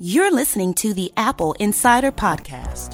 You're listening to the Apple Insider Podcast.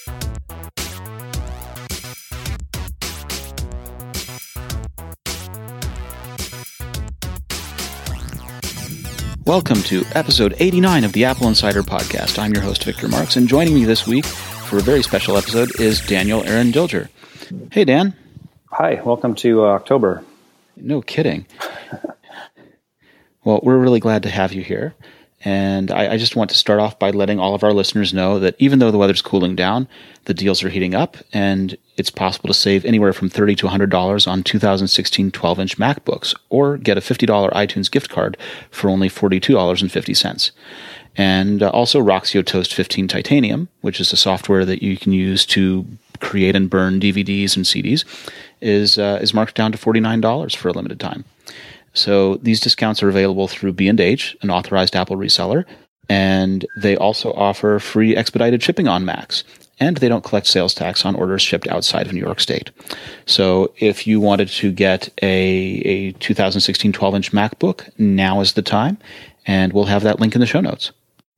Welcome to episode 89 of the Apple Insider Podcast. I'm your host, Victor Marks, and joining me this week for a very special episode is Daniel Aaron Dilger. Hey, Dan. Hi, welcome to October. No kidding. Well, we're really glad to have you here. And I just want to start off by letting all of our listeners know that even though the weather's cooling down, the deals are heating up, and it's possible to save anywhere from $30 to $100 on 2016 12-inch MacBooks, or get a $50 iTunes gift card for only $42.50. And also Roxio Toast 15 Titanium, which is a software that you can use to create and burn DVDs and CDs, is marked down to $49 for a limited time. So these discounts are available through B&H, an authorized Apple reseller, and they also offer free expedited shipping on Macs, and they don't collect sales tax on orders shipped outside of New York State. So if you wanted to get a 2016 12-inch MacBook, now is the time, and we'll have that link in the show notes.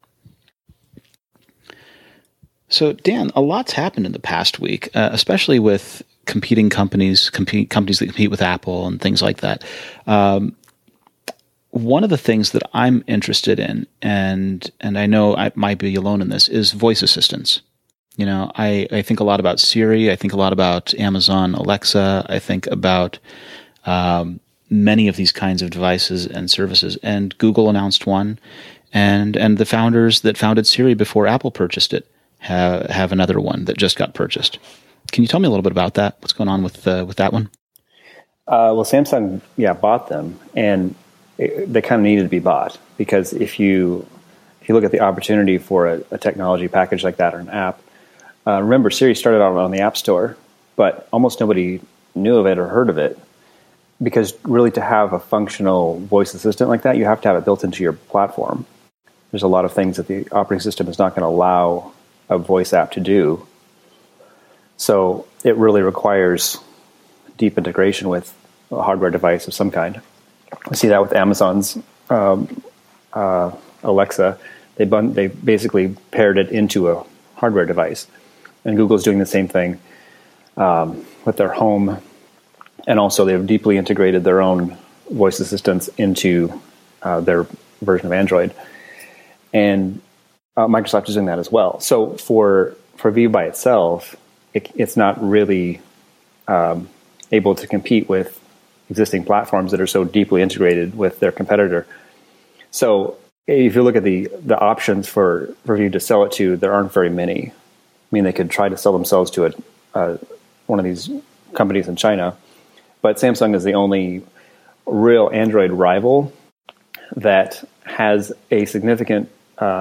So Dan, a lot's happened in the past week, especially with competing companies that compete with Apple and things like that. One of the things that I'm interested in, and I know I might be alone in this, is voice assistants. You know, I think a lot about Siri. I think a lot about Amazon Alexa. I think about many of these kinds of devices and services. And Google announced one, and the founders that founded Siri before Apple purchased it have another one that just got purchased. Can you tell me a little bit about that? What's going on with that one? Well, Samsung, bought them, and they kind of needed to be bought, because if you look at the opportunity for a technology package like that or an app, remember Siri started out on the App Store, but almost nobody knew of it or heard of it, because really to have a functional voice assistant like that, you have to have it built into your platform. There's a lot of things that the operating system is not going to allow a voice app to do. So it really requires deep integration with a hardware device of some kind. I see that with Amazon's Alexa. They basically paired it into a hardware device. And Google's doing the same thing with their Home. And also they've deeply integrated their own voice assistants into their version of Android. And Microsoft is doing that as well. So for View by itself, it's not really able to compete with existing platforms that are so deeply integrated with their competitor. So if you look at the options for View to sell it to, there aren't very many. I mean, they could try to sell themselves to one of these companies in China, but Samsung is the only real Android rival that has a significant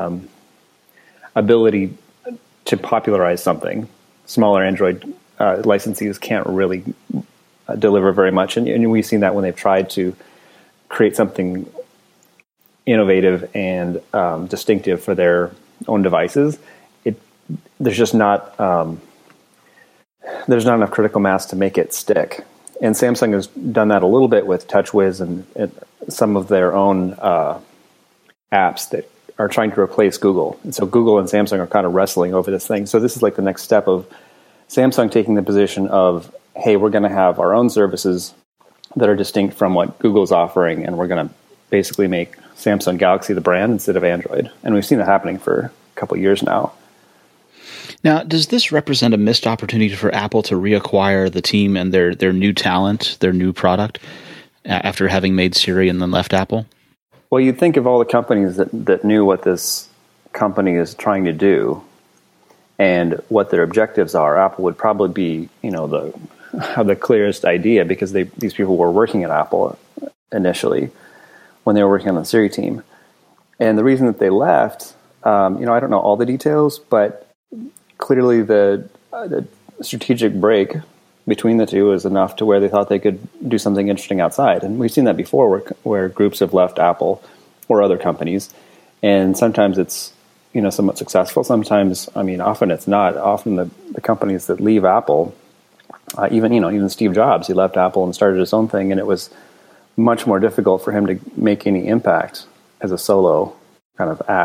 ability to popularize something. Smaller Android licensees can't really deliver very much. And we've seen that when they've tried to create something innovative and distinctive for their own devices. There's just not there's not enough critical mass to make it stick. And Samsung has done that a little bit with TouchWiz and some of their own apps that are trying to replace Google. And so Google and Samsung are kind of wrestling over this thing. So this is like the next step of Samsung taking the position of, hey, we're going to have our own services that are distinct from what Google's offering, and we're going to basically make Samsung Galaxy the brand instead of Android. And we've seen that happening for a couple of years now. Now, does this represent a missed opportunity for Apple to reacquire the team and their new talent, their new product, after having made Siri and then left Apple? Well, you'd think of all the companies that knew what this company is trying to do and what their objectives are, Apple would probably be, the clearest idea, because these people were working at Apple initially when they were working on the Siri team. And the reason that they left, I don't know all the details, but clearly the strategic break between the two is enough to where they thought they could do something interesting outside. And we've seen that before where groups have left Apple or other companies, and sometimes it's somewhat successful. Sometimes, often it's not. Often the companies that leave Apple, even Steve Jobs, he left Apple and started his own thing, and it was much more difficult for him to make any impact as a solo kind of act.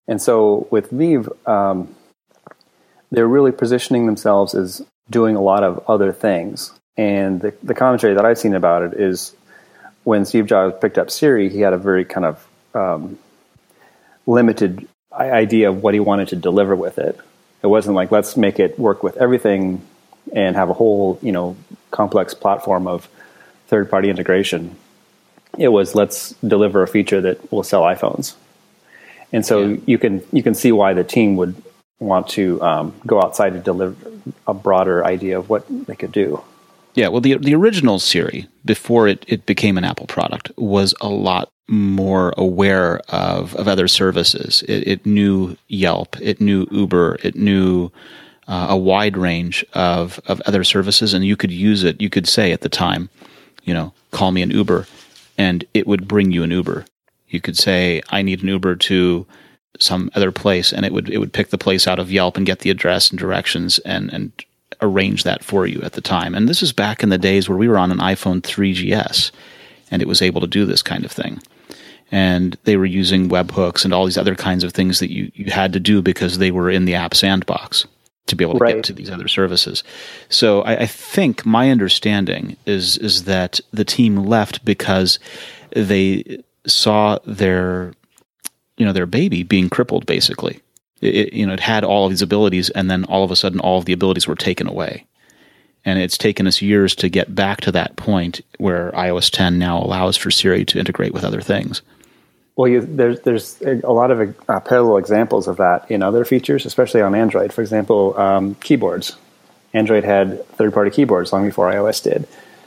And so with Vive, they're really positioning themselves as doing a lot of other things. And the commentary that I've seen about it is when Steve Jobs picked up Siri, he had a very kind of limited idea of what he wanted to deliver with it. It wasn't like, let's make it work with everything and have a whole, complex platform of third-party integration. It was, let's deliver a feature that will sell iPhones. And so you can see why the team would want to go outside to deliver a broader idea of what they could do. Yeah, well, the original Siri, before it became an Apple product, was a lot more aware of other services. It knew Yelp, it knew Uber, it knew a wide range of other services, and you could use it. You could say at the time, call me an Uber, and it would bring you an Uber. You could say, I need an Uber to some other place, and it would pick the place out of Yelp and get the address and directions and arrange that for you at the time. And this is back in the days where we were on an iPhone 3GS, and it was able to do this kind of thing. And they were using webhooks and all these other kinds of things that you had to do because they were in the app sandbox to be able to get to these other services. So I think my understanding is that the team left because they saw their baby being crippled, basically. It had all of these abilities, and then all of a sudden all of the abilities were taken away. And it's taken us years to get back to that point where iOS 10 now allows for Siri to integrate with other things. Well, there's a lot of parallel examples of that in other features, especially on Android. For example, keyboards. Android had third-party keyboards long before iOS did.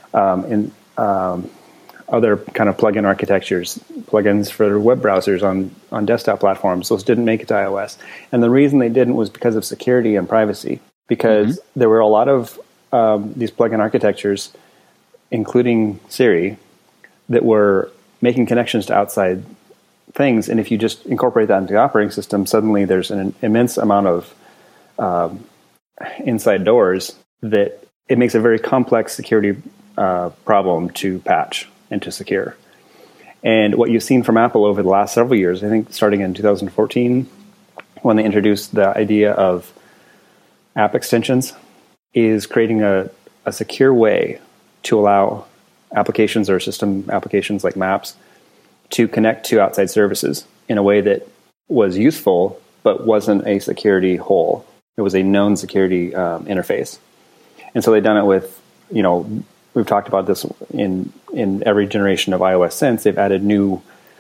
Other kind of plugin architectures, plugins for web browsers on desktop platforms, those didn't make it to iOS. And the reason they didn't was because of security and privacy, because there were a lot of these plugin architectures, including Siri, that were making connections to outside things. And if you just incorporate that into the operating system, suddenly there's an immense amount of inside doors that it makes a very complex security problem to patch and to secure. And what you've seen from Apple over the last several years, I think starting in 2014, when they introduced the idea of app extensions, is creating a secure way to allow applications or system applications like Maps to connect to outside services in a way that was useful, but wasn't a security hole. It was a known security interface. And so they've done it with, we've talked about this in every generation of iOS since. They've added new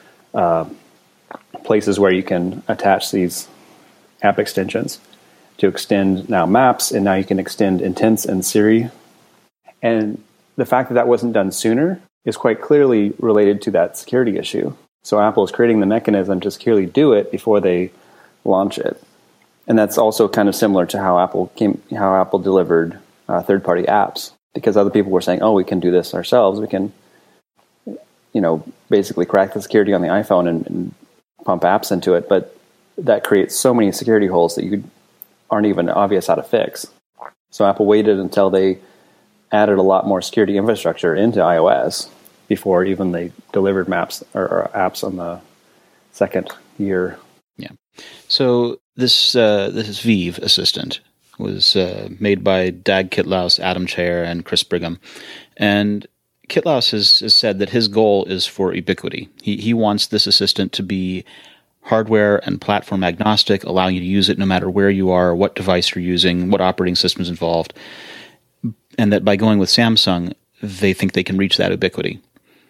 places where you can attach these app extensions to extend now Maps, and now you can extend Intents and Siri. And the fact that wasn't done sooner is quite clearly related to that security issue. So Apple is creating the mechanism to securely do it before they launch it. And that's also kind of similar to how Apple delivered third-party apps, because other people were saying, "Oh, we can do this ourselves. We can, basically crack the security on the iPhone and pump apps into it." But that creates so many security holes that you aren't even obvious how to fix. So Apple waited until they added a lot more security infrastructure into iOS before even they delivered Maps or apps on the second year. Yeah. So this Vive assistant was made by Dag Kitlaus, Adam Chair, and Chris Brigham. And Kitlaus has said that his goal is for ubiquity. He wants this assistant to be hardware and platform agnostic, allowing you to use it no matter where you are, what device you're using, what operating system is involved. And that by going with Samsung, they think they can reach that ubiquity.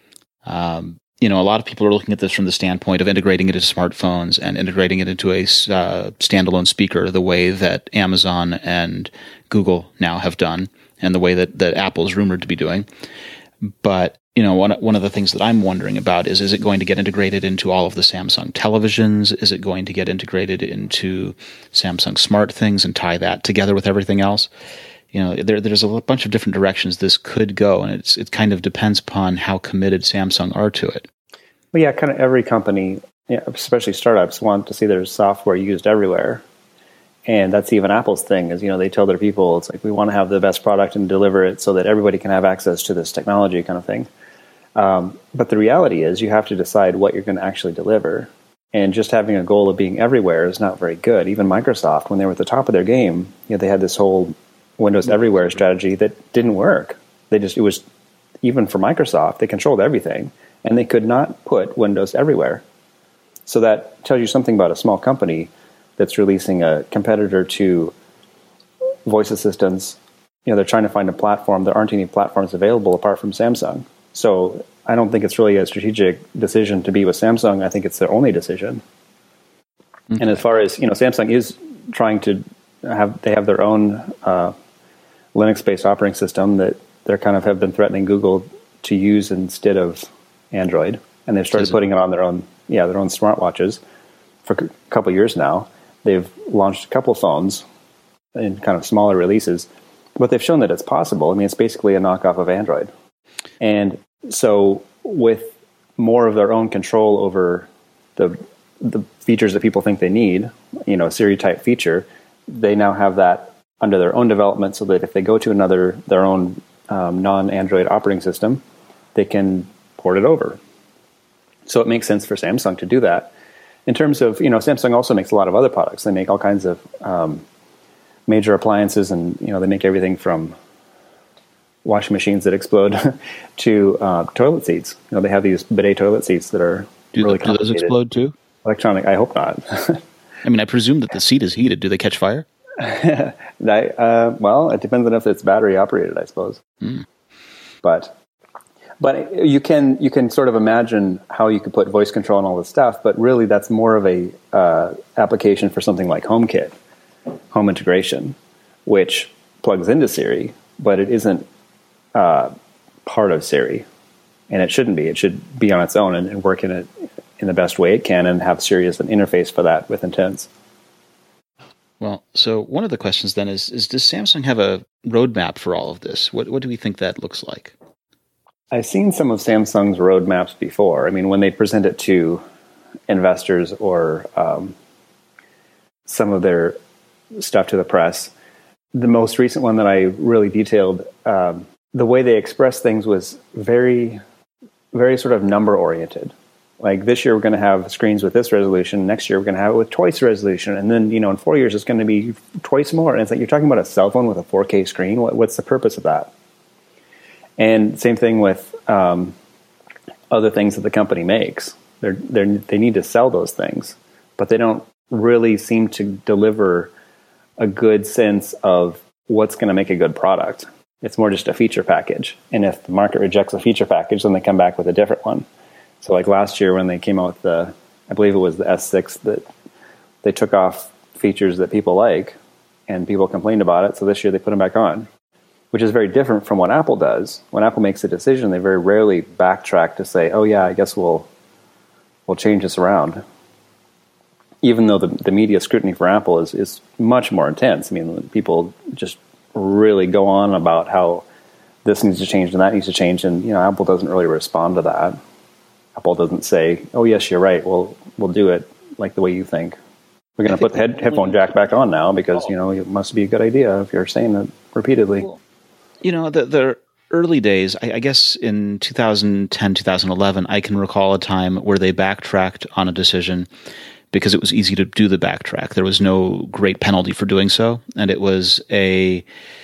A lot of people are looking at this from the standpoint of integrating it into smartphones and integrating it into a standalone speaker, the way that Amazon and Google now have done, and the way that Apple is rumored to be doing. But one of the things that I'm wondering about is it going to get integrated into all of the Samsung televisions? Is it going to get integrated into Samsung Smart Things and tie that together with everything else? There's a bunch of different directions this could go, and it kind of depends upon how committed Samsung are to it. Well, yeah, kind of every company, especially startups, want to see their software used everywhere. And that's even Apple's thing is, they tell their people, it's like, we want to have the best product and deliver it so that everybody can have access to this technology kind of thing. But the reality is you have to decide what you're going to actually deliver. And just having a goal of being everywhere is not very good. Even Microsoft, when they were at the top of their game, they had this whole Windows everywhere strategy that didn't work. It was, even for Microsoft, they controlled everything, and they could not put Windows everywhere. So that tells you something about a small company that's releasing a competitor to voice assistants. They're trying to find a platform. There aren't any platforms available apart from Samsung. So I don't think it's really a strategic decision to be with Samsung. I think it's their only decision. Mm-hmm. And as far as, Samsung is trying to they have their own Linux-based operating system that they're kind of have been threatening Google to use instead of Android. And they've started putting it on their own smartwatches for a couple of years now. They've launched a couple of phones in kind of smaller releases, but they've shown that it's possible. I mean, it's basically a knockoff of Android. And so with more of their own control over the features that people think they need, a Siri-type feature, they now have that under their own development so that if they go to their own non-Android operating system, they can port it over. So it makes sense for Samsung to do that. In terms of, Samsung also makes a lot of other products. They make all kinds of major appliances, and, they make everything from washing machines that explode to toilet seats. They have these bidet toilet seats that are really complicated. Do those explode too? Electronic, I hope not. I mean, I presume that the seat is heated. Do they catch fire? Well, it depends on if it's battery operated, I suppose. Mm. But you can sort of imagine how you could put voice control and all this stuff, but really that's more of a application for something like HomeKit, home integration, which plugs into Siri, but it isn't part of Siri, and it shouldn't be. It should be on its own and work in it in the best way it can, and have Siri as an interface for that with intents. Well, so one of the questions then is does Samsung have a roadmap for all of this? What do we think that looks like? I've seen some of Samsung's roadmaps before. I mean, when they present it to investors or some of their stuff to the press, the most recent one that I really detailed, the way they expressed things was very, very sort of number-oriented. Like, this year we're going to have screens with this resolution. Next year we're going to have it with twice the resolution. And then, in 4 years it's going to be twice more. And it's like, you're talking about a cell phone with a 4K screen? What's the purpose of that? And same thing with other things that the company makes. They need to sell those things, but they don't really seem to deliver a good sense of what's going to make a good product. It's more just a feature package. And if the market rejects a feature package, then they come back with a different one. So like last year when they came out with I believe it was the S6, that they took off features that people like and people complained about it. So this year they put them back on, which is very different from what Apple does. When Apple makes a decision, they very rarely backtrack to say, oh yeah, I guess we'll change this around. Even though the media scrutiny for Apple is much more intense. I mean, people just really go on about how this needs to change and that needs to change. And, Apple doesn't really respond to that. Apple doesn't say, oh yes, you're right, we'll do it like the way you think. We're going to put the headphone jack back on now because, it must be a good idea if you're saying it repeatedly. Well, the early days, I guess in 2010, 2011, I can recall a time where they backtracked on a decision because it was easy to do the backtrack. There was no great penalty for doing so. And it was the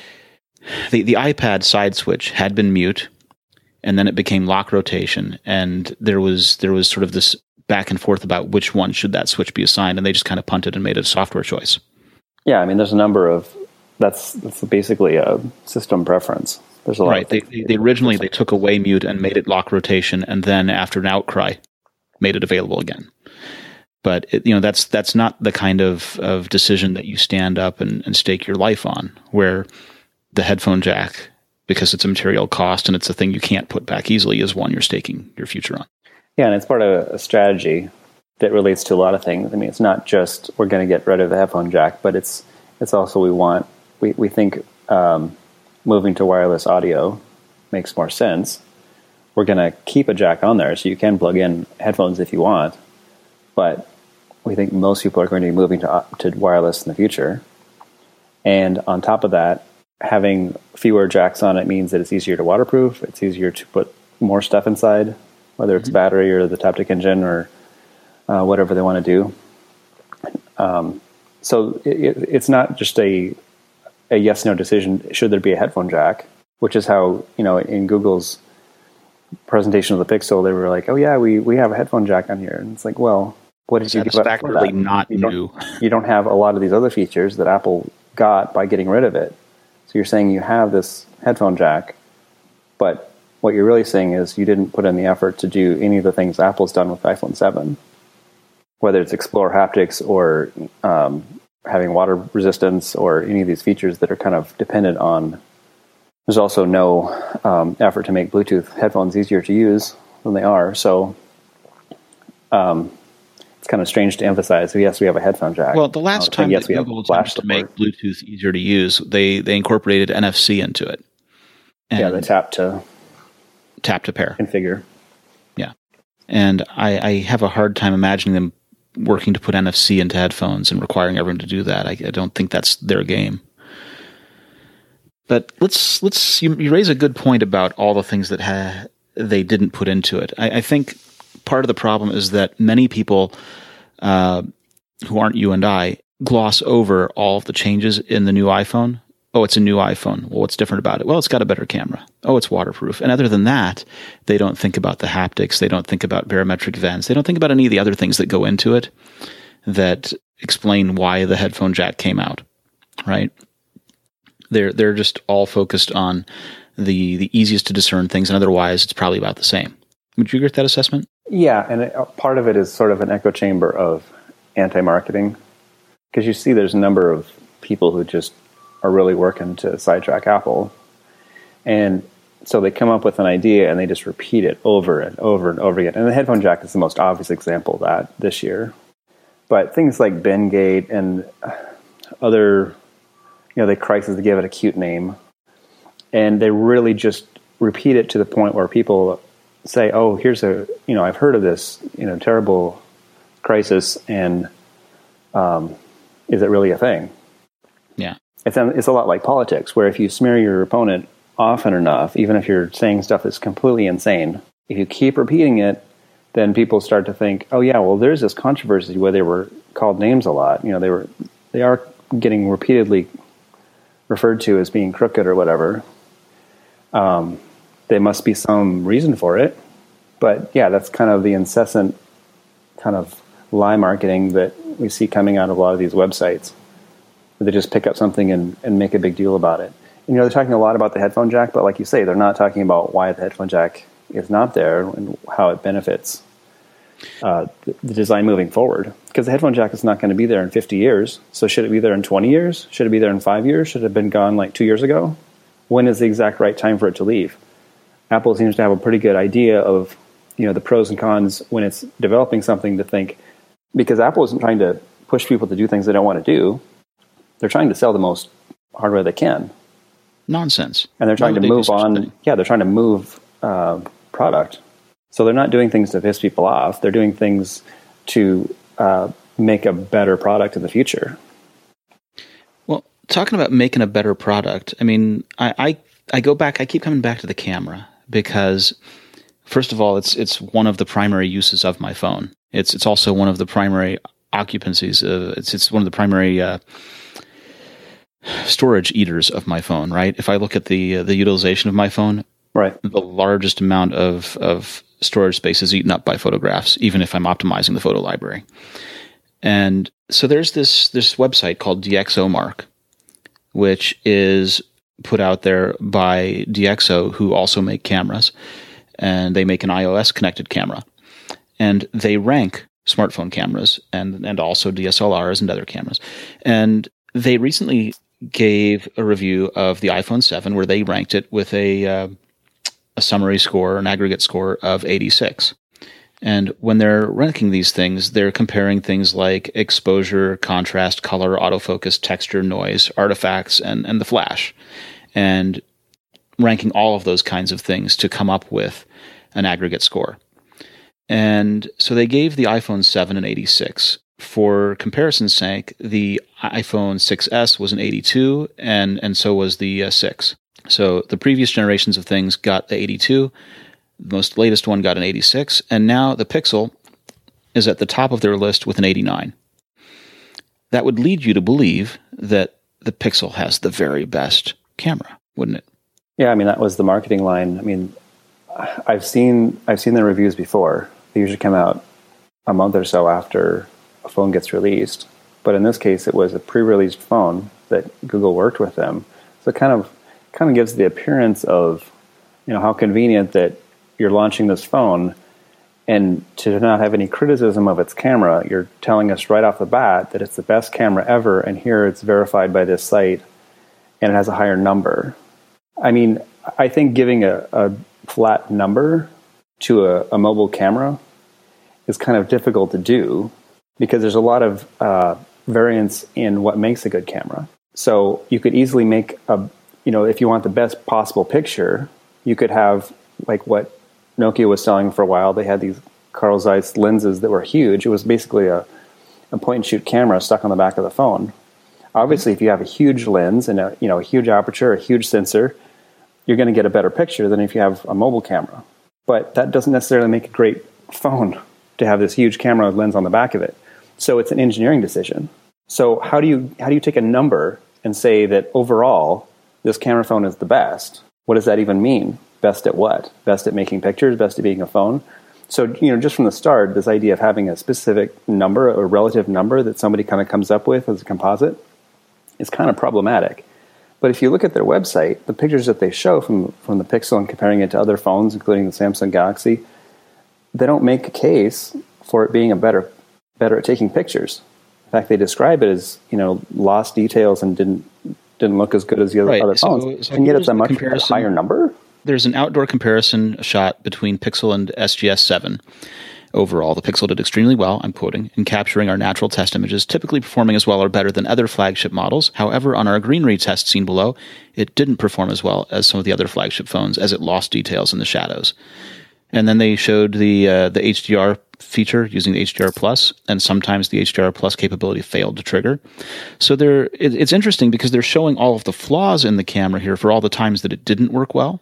iPad side switch had been mute, and then it became lock rotation. And there was sort of this back and forth about which one should that switch be assigned. And they just kind of punted and made a software choice. Yeah, I mean, there's a number of, that's basically a system preference. There's a lot. Right. They originally they took away mute and made it lock rotation, and then after an outcry, made it available again. But that's not the kind of decision that you stand up and stake your life on, where the headphone jack, because it's a material cost and it's a thing you can't put back easily, is one you're staking your future on. Yeah, and it's part of a strategy that relates to a lot of things. I mean, it's not just we're going to get rid of the headphone jack, but it's also we think moving to wireless audio makes more sense. We're going to keep a jack on there so you can plug in headphones if you want, but we think most people are going to be moving to wireless in the future. And on top of that, having fewer jacks on it means that it's easier to waterproof. It's easier to put more stuff inside, whether it's battery or the Taptic engine or whatever they want to do. So it's not just a yes/no decision. Should there be a headphone jack? Which is how, in Google's presentation of the Pixel, they were like, "Oh yeah, we have a headphone jack on here," and it's like, well, what did you give up for that? Not new. You don't have a lot of these other features that Apple got by getting rid of it. So you're saying you have this headphone jack, but what you're really saying is you didn't put in the effort to do any of the things Apple's done with iPhone 7, whether it's Explore haptics or having water resistance or any of these features that are kind of dependent on. There's also no effort to make Bluetooth headphones easier to use than they are. So it's kind of strange to emphasize, so yes, we have a headphone jack. Well, the last time that Google attempted to make Bluetooth easier to use, they incorporated NFC into it. And the tap to pair. Configure. Yeah. And I have a hard time imagining them working to put NFC into headphones and requiring everyone to do that. I don't think that's their game. But you raise a good point about all the things that they didn't put into it. I think part of the problem is that many people who aren't you and I gloss over all of the changes in the new iPhone. Oh, it's a new iPhone. Well, what's different about it? Well, it's got a better camera. Oh, it's waterproof. And other than that, they don't think about the haptics. They don't think about barometric vents. They don't think about any of the other things that go into it that explain why the headphone jack came out, right? They're just all focused on the easiest to discern things, and otherwise it's probably about the same. Would you agree with that assessment? Yeah, and part of it is sort of an echo chamber of anti-marketing, because you see there's a number of people who just are really working to sidetrack Apple. And so they come up with an idea and they just repeat it over and over and over again. And the headphone jack is the most obvious example of that this year. But things like Bendgate and other, they crisis to give it a cute name. And they really just repeat it to the point where people say, oh, here's I've heard of this, terrible crisis, and is it really a thing? Yeah. It's a lot like politics, where if you smear your opponent often enough, even if you're saying stuff that's completely insane, if you keep repeating it, then people start to think, oh yeah, well, there's this controversy where they were called names a lot. They are getting repeatedly referred to as being crooked or whatever. There must be some reason for it. But yeah, that's kind of the incessant kind of lie marketing that we see coming out of a lot of these websites. They just pick up something and make a big deal about it. And, they're talking a lot about the headphone jack, but like you say, they're not talking about why the headphone jack is not there and how it benefits the design moving forward. Because the headphone jack is not going to be there in 50 years. So should it be there in 20 years? Should it be there in 5 years? Should it have been gone like 2 years ago? When is the exact right time for it to leave? Apple seems to have a pretty good idea of, the pros and cons when it's developing something to think, because Apple isn't trying to push people to do things they don't want to do. They're trying to sell the most hardware they can. Nonsense. And they're trying to move on. Yeah, they're trying to move product. So they're not doing things to piss people off. They're doing things to make a better product in the future. Well, talking about making a better product, I mean, I go back, I keep coming back to the camera because, first of all, it's one of the primary uses of my phone. It's also one of the primary occupancies. It's one of the primary storage eaters of my phone, right? If I look at the utilization of my phone, right, the largest amount of storage space is eaten up by photographs, even if I'm optimizing the photo library. And so there's this website called DxOMark, which is put out there by DxO, who also make cameras, and they make an iOS connected camera. And they rank smartphone cameras and also DSLRs and other cameras. And they recently gave a review of the iPhone 7 where they ranked it with a summary score, an aggregate score of 86. And when they're ranking these things, they're comparing things like exposure, contrast, color, autofocus, texture, noise, artifacts, and the flash, and ranking all of those kinds of things to come up with an aggregate score. And so they gave the iPhone 7 an 86. For comparison's sake, the iPhone 6S was an 82, and so was the 6. So the previous generations of things got the 82, the most latest one got an 86, and now the Pixel is at the top of their list with an 89. That would lead you to believe that the Pixel has the very best camera, wouldn't it? Yeah, I mean, that was the marketing line. I mean, I've seen the reviews before. They usually come out a month or so after a phone gets released. But in this case, it was a pre-released phone that Google worked with them. So it kind of gives the appearance of, how convenient that you're launching this phone, and to not have any criticism of its camera, you're telling us right off the bat that it's the best camera ever, and here it's verified by this site, and it has a higher number. I mean, I think giving a flat number to a mobile camera is kind of difficult to do because there's a lot of variance in what makes a good zeiss. So you could easily make if you want the best possible picture, you could have like what Nokia was selling for a while. They had these Carl Zeiss lenses that were huge. It was basically a point-and-shoot camera stuck on the back of the phone. Obviously, if you have a huge lens and a huge aperture, a huge sensor, you're going to get a better picture than if you have a mobile camera. But that doesn't necessarily make a great phone to have this huge camera lens on the back of it. So it's an engineering decision. So how do you take a number and say that overall this camera phone is the best? What does that even mean? Best at what? Best at making pictures? Best at being a phone? So, just from the start, this idea of having a specific number, a relative number that somebody kind of comes up with as a composite is kind of problematic. But if you look at their website, the pictures that they show from the Pixel and comparing it to other phones, including the Samsung Galaxy, they don't make a case for it being better at taking pictures. In fact, they describe it as, lost details and didn't look as good as the other phones. So and yet it's a much higher number. There's an outdoor comparison shot between Pixel and SGS 7. Overall, the Pixel did extremely well, I'm quoting, in capturing our natural test images, typically performing as well or better than other flagship models. However, on our greenery test seen below, it didn't perform as well as some of the other flagship phones, as it lost details in the shadows. And then they showed the HDR feature using the HDR Plus, and sometimes the HDR Plus capability failed to trigger. So it's interesting because they're showing all of the flaws in the camera here for all the times that it didn't work well.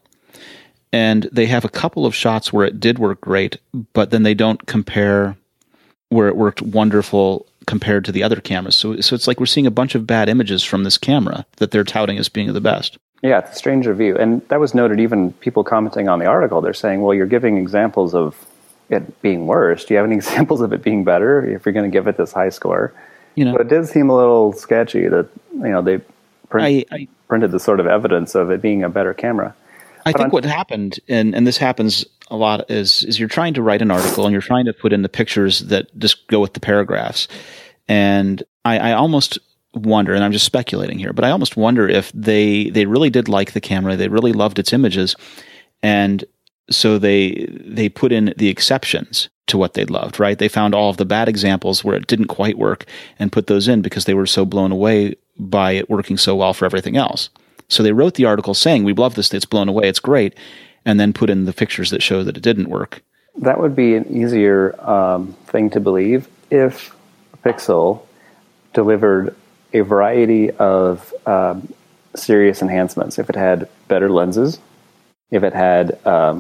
And they have a couple of shots where it did work great, but then they don't compare where it worked wonderful compared to the other cameras. So it's like we're seeing a bunch of bad images from this camera that they're touting as being the best. Yeah, it's a strange review. And that was noted even people commenting on the article. They're saying, well, you're giving examples of it being worse. Do you have any examples of it being better if you're going to give it this high score? But it did seem a little sketchy that they printed the sort of evidence of it being a better camera. I think what happened, and this happens a lot, is you're trying to write an article and you're trying to put in the pictures that just go with the paragraphs. And I almost wonder, and I'm just speculating here, but I almost wonder if they really did like the camera, they really loved its images, and so they put in the exceptions to what they loved, right? They found all of the bad examples where it didn't quite work and put those in because they were so blown away by it working so well for everything else. So they wrote the article saying, we love this, it's blown away, it's great, and then put in the pictures that show that it didn't work. That would be an easier thing to believe if Pixel delivered a variety of serious enhancements. If it had better lenses, if it had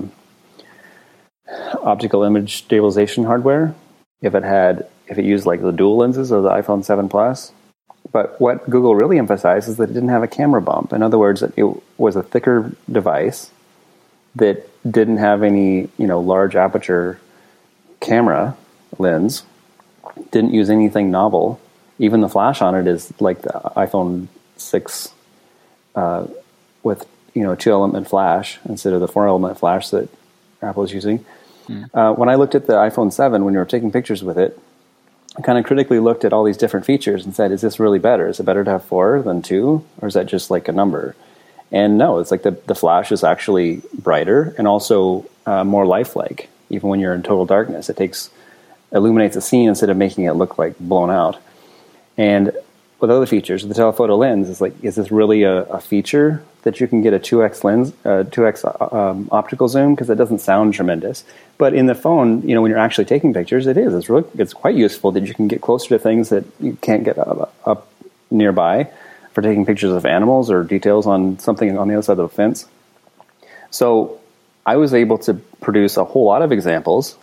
optical image stabilization hardware, if it used like the dual lenses of the iPhone 7 Plus. But what Google really emphasized is that it didn't have a camera bump. In other words, it was a thicker device that didn't have any, large aperture camera lens, didn't use anything novel. Even the flash on it is like the iPhone 6 with, 2-element flash instead of the 4-element flash that Apple is using. When I looked at the iPhone 7, when you were taking pictures with it, I kind of critically looked at all these different features and said, is this really better? Is it better to have 4 than 2? Or is that just like a number? And no, it's like the flash is actually brighter and also more lifelike. Even when you're in total darkness, it illuminates a scene instead of making it look like blown out. And with other features, the telephoto lens is like, is this really a feature that you can get a 2x lens, 2x optical zoom? Because it doesn't sound tremendous. But in the phone, when you're actually taking pictures, it is. It's quite useful that you can get closer to things that you can't get up nearby for taking pictures of animals or details on something on the other side of the fence. So I was able to produce a whole lot of examples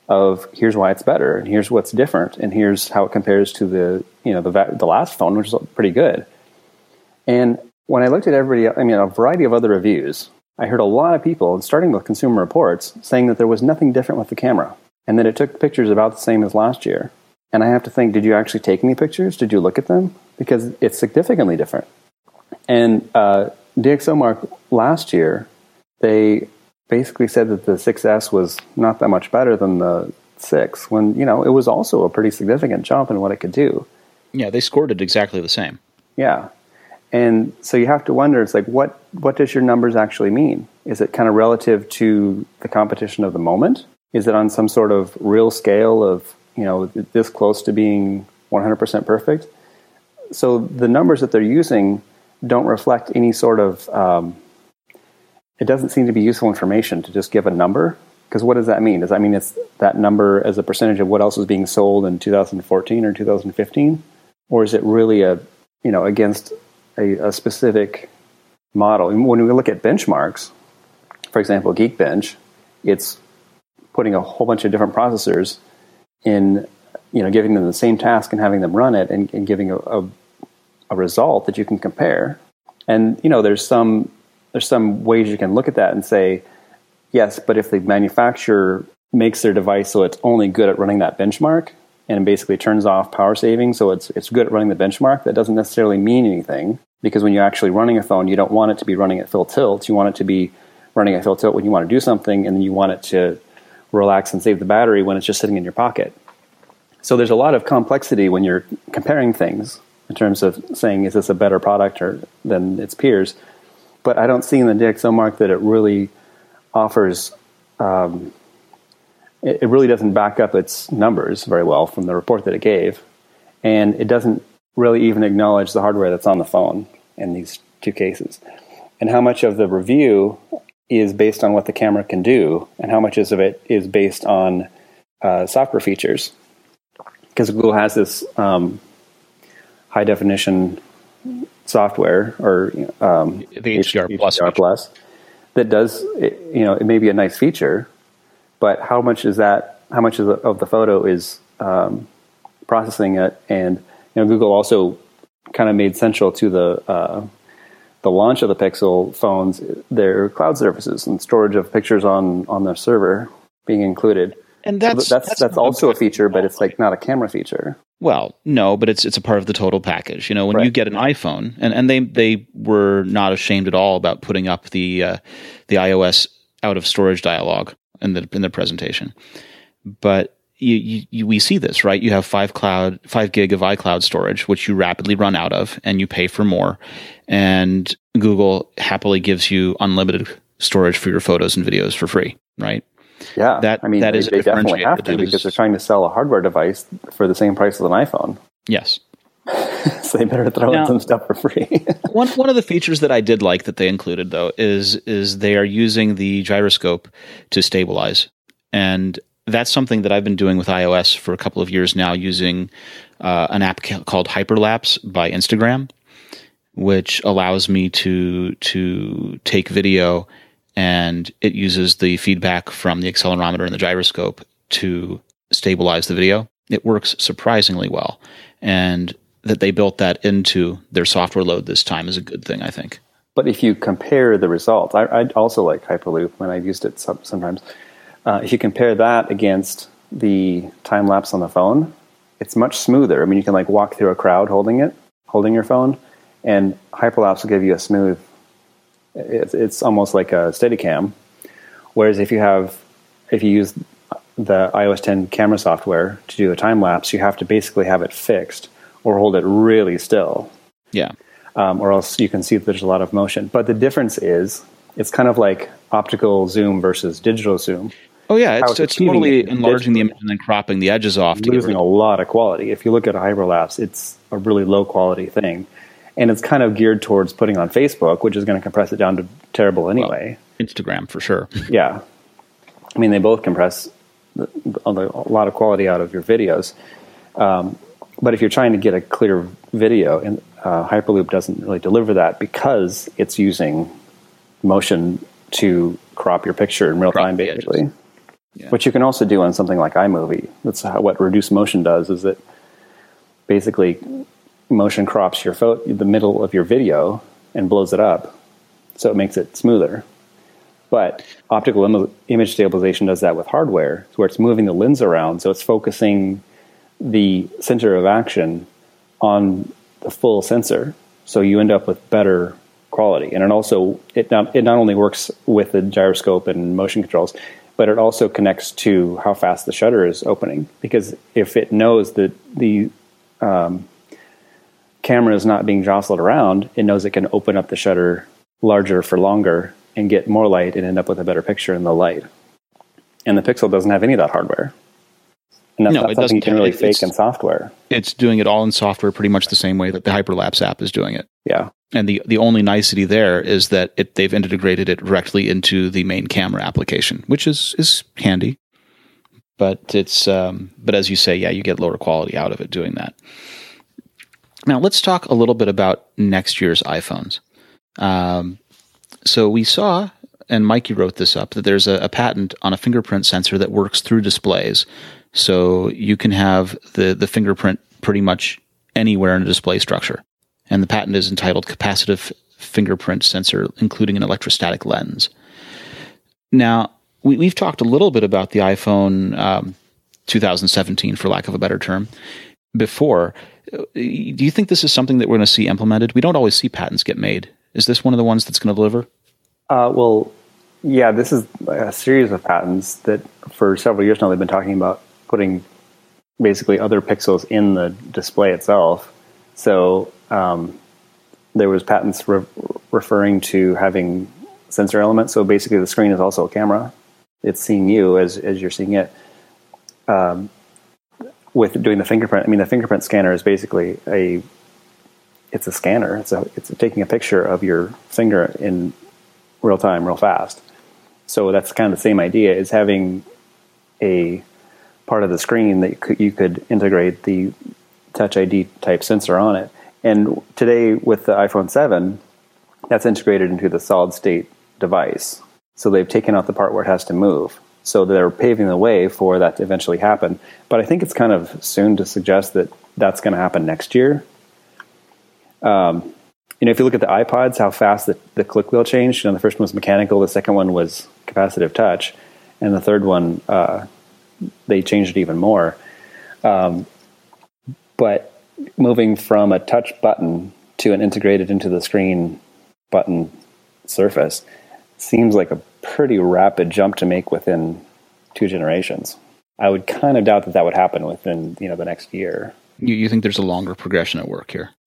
of here's why it's better, and here's what's different, and here's how it compares to the last phone, which is pretty good. And when I looked at a variety of other reviews, I heard a lot of people, starting with Consumer Reports, saying that there was nothing different with the camera, and that it took pictures about the same as last year. And I have to think, did you actually take any pictures? Did you look at them? Because it's significantly different. And DxOMark last year, they basically said that the 6S was not that much better than the 6, when, it was also a pretty significant jump in what it could do. Yeah, they scored it exactly the same. Yeah. And so you have to wonder, it's like, what does your numbers actually mean? Is it kind of relative to the competition of the moment? Is it on some sort of real scale of, this close to being 100% perfect? So the numbers that they're using don't reflect any sort of, it doesn't seem to be useful information to just give a number. Because what does that mean? Does that mean it's that number as a percentage of what else is being sold in 2014 or 2015? Or is it really against a specific model? And when we look at benchmarks, for example, Geekbench, it's putting a whole bunch of different processors in, giving them the same task and having them run it and giving a result that you can compare. And, there's some ways you can look at that and say, yes, but if the manufacturer makes their device so it's only good at running that benchmark and basically turns off power saving, so it's good at running the benchmark, that doesn't necessarily mean anything, because when you're actually running a phone, you don't want it to be running at full tilt. You want it to be running at full tilt when you want to do something, and then you want it to relax and save the battery when it's just sitting in your pocket. So there's a lot of complexity when you're comparing things in terms of saying, is this a better product than its peers? But I don't see in the DxOMark that it really offers, it really doesn't back up its numbers very well from the report that it gave. And it doesn't really even acknowledge the hardware that's on the phone in these two cases. And how much of the review is based on what the camera can do, and how much of it is based on software features. Because Google has this high definition software, or the HDR Plus, that does, it may be a nice feature, but how much of the photo is processing it? And Google also kind of made central to the launch of the Pixel phones their cloud services and storage of pictures on their server being included. And that's also a feature, but it's like not a camera feature. Well, no, but it's a part of the total package. When right. You get an iPhone, and they were not ashamed at all about putting up the iOS out of storage dialog in the presentation. But we see this, right? You have 5 gig of iCloud storage, which you rapidly run out of, and you pay for more. And Google happily gives you unlimited storage for your photos and videos for free, right? Yeah, they definitely have to, because they're trying to sell a hardware device for the same price as an iPhone. Yes. So they better throw in some stuff for free. One of the features that I did like that they included, though, is they are using the gyroscope to stabilize. And that's something that I've been doing with iOS for a couple of years now, using an app called Hyperlapse by Instagram, which allows me to take video, and it uses the feedback from the accelerometer and the gyroscope to stabilize the video. It works surprisingly well. And that they built that into their software load this time is a good thing, I think. But if you compare the results, I also like Hyperloop when I've used it sometimes. If you compare that against the time lapse on the phone, it's much smoother. I mean, you can walk through a crowd holding your phone, and Hyperlapse will give you a smooth. It's almost like a Steadicam. Whereas if you use the iOS 10 camera software to do a time lapse, you have to basically have it fixed or hold it really still. Yeah. Or else you can see that there's a lot of motion. But the difference is, it's kind of like optical zoom versus digital zoom. Oh yeah, it's totally enlarging the image and then cropping the edges off. Losing a lot of quality. If you look at a Hyperlapse, it's a really low quality thing. And it's kind of geared towards putting on Facebook, which is going to compress it down to terrible anyway. Well, Instagram, for sure. Yeah. I mean, they both compress a lot of quality out of your videos. But if you're trying to get a clear video, and Hyperloop doesn't really deliver that, because it's using motion to crop your picture in real time, basically. Yeah. What you can also do on something like iMovie, what reduced motion does, is it basically motion crops the middle of your video and blows it up, so it makes it smoother. But optical image stabilization does that with hardware, where it's moving the lens around, so it's focusing the center of action on the full sensor, so you end up with better quality. And it not only works with the gyroscope and motion controls, but it also connects to how fast the shutter is opening. Because if it knows that the camera is not being jostled around, it knows it can open up the shutter larger for longer and get more light and end up with a better picture in the light. And the Pixel doesn't have any of that hardware. And that's not something you can really fake in software. It's doing it all in software pretty much the same way that the Hyperlapse app is doing it. Yeah. And the only nicety there is that they've integrated it directly into the main camera application, which is handy. But but as you say, yeah, you get lower quality out of it doing that. Now let's talk a little bit about next year's iPhones. So we saw, and Mikey wrote this up, that there's a patent on a fingerprint sensor that works through displays. So you can have the fingerprint pretty much anywhere in a display structure. And the patent is entitled Capacitive Fingerprint Sensor, including an electrostatic lens. Now, we've talked a little bit about the iPhone 2017, for lack of a better term, before. Do you think this is something that we're going to see implemented? We don't always see patents get made. Is this one of the ones that's going to deliver? Well, yeah, this is a series of patents that for several years now they've been talking about putting basically other pixels in the display itself. So there was patents referring to having sensor elements. So basically the screen is also a camera. It's seeing you as you're seeing it. With doing the fingerprint, I mean, the fingerprint scanner is basically it's a scanner. It's taking a picture of your finger in real time, real fast. So that's kind of the same idea, is having a part of the screen that you could integrate the Touch ID type sensor on it. And today with the iPhone 7, that's integrated into the solid state device. So they've taken out the part where it has to move. So they're paving the way for that to eventually happen. But I think it's kind of soon to suggest that that's going to happen next year. If you look at the iPods, how fast the click wheel changed. The first one was mechanical, the second one was capacitive touch, and the third one, they changed it even more. But moving from a touch button to an integrated into the screen button surface seems like a pretty rapid jump to make within 2 generations. I would kind of doubt that would happen within the next year. You think there's a longer progression at work here?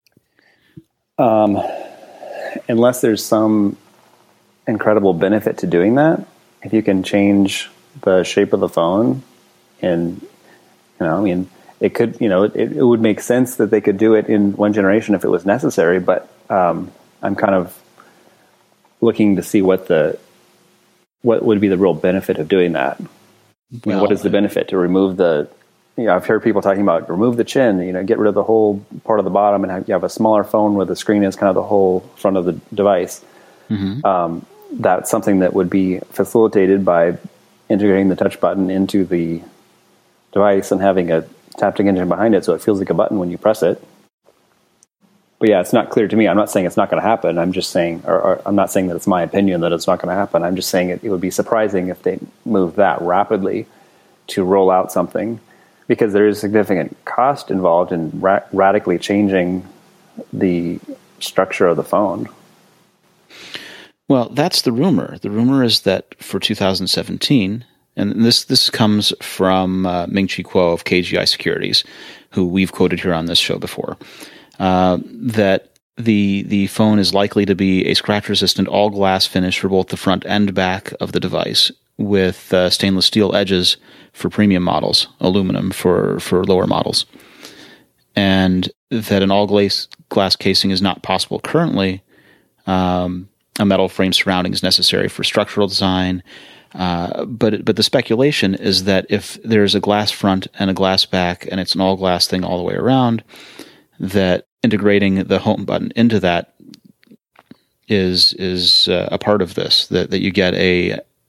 Unless there's some incredible benefit to doing that. If you can change the shape of the phone, and it could, it would make sense that they could do it in one generation if it was necessary. But I'm kind of looking to see what would be the real benefit of doing that. Well, what is the benefit to remove the? I've heard people talking about remove the chin, get rid of the whole part of the bottom and you have a smaller phone where the screen is kind of the whole front of the device. Mm-hmm. That's something that would be facilitated by integrating the touch button into the device and having a taptic engine behind it so it feels like a button when you press it. But yeah, it's not clear to me. I'm not saying it's not going to happen. I'm just saying, or I'm not saying that it's my opinion that it's not going to happen. I'm just saying it would be surprising if they move that rapidly to roll out something, because there is significant cost involved in radically changing the structure of the phone. Well, that's the rumor. The rumor is that for 2017, and this comes from Ming-Chi Kuo of KGI Securities, who we've quoted here on this show before, that the phone is likely to be a scratch-resistant all-glass finish for both the front and back of the device, with stainless steel edges for premium models, aluminum for lower models, and that an all-glass casing is not possible currently. A metal frame surrounding is necessary for structural design, but the speculation is that if there's a glass front and a glass back, and it's an all-glass thing all the way around, that integrating the home button into that is a part of this, that you get a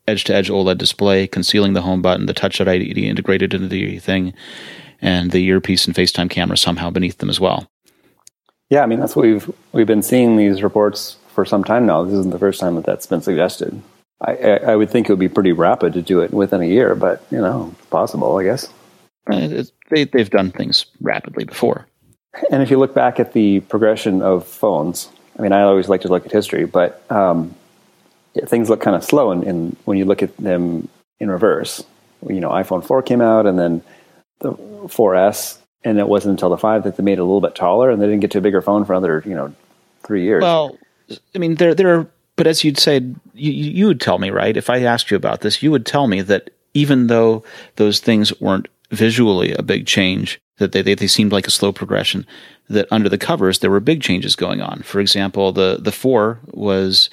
edge-to-edge OLED display, concealing the home button, the Touch ID integrated into the thing, and the earpiece and FaceTime camera somehow beneath them as well. Yeah, I mean, that's what we've been seeing these reports for some time now. This isn't the first time that that's been suggested. I would think it would be pretty rapid to do it within a year, but, it's possible, I guess. They've done things rapidly before. And if you look back at the progression of phones, I mean, I always like to look at history, but things look kind of slow when you look at them in reverse. iPhone 4 came out, and then the 4S, and it wasn't until the 5 that they made it a little bit taller, and they didn't get to a bigger phone for another, 3 years. Well, I mean, but as you'd say, you would tell me, right? If I asked you about this, you would tell me that even though those things weren't visually a big change, that they seemed like a slow progression, that under the covers there were big changes going on. For example, the 4 was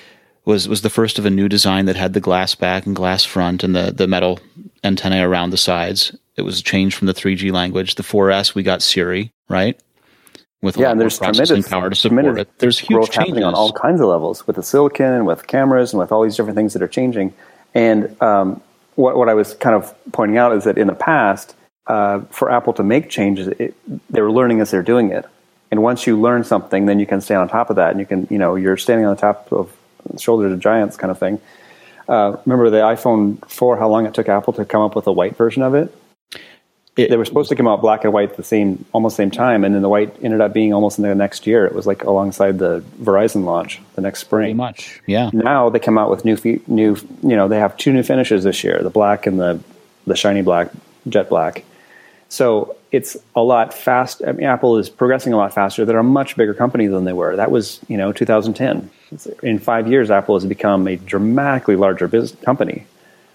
the first of a new design that had the glass back and glass front and the metal antennae around the sides. It was a change from the 3G language. The 4S, we got Siri, right? With and there's tremendous power to support it. There's huge growth happening on all kinds of levels with the silicon, with cameras, and with all these different things that are changing. And what I was kind of pointing out is that in the past, for Apple to make changes, they were learning as they're doing it. And once you learn something, then you can stay on top of that, and you can, you're standing on the top of shoulders of giants kind of thing. Remember the iPhone 4? How long it took Apple to come up with a white version of it? They were supposed to come out black and white at almost same time, and then the white ended up being almost in the next year. It was like alongside the Verizon launch the next spring. Pretty much, yeah. Now they come out with new. They have 2 new finishes this year: the black and the shiny black, jet black. So it's a lot fast. I mean, Apple is progressing a lot faster. They're a much bigger company than they were. That was 2010. In 5 years, Apple has become a dramatically larger business company,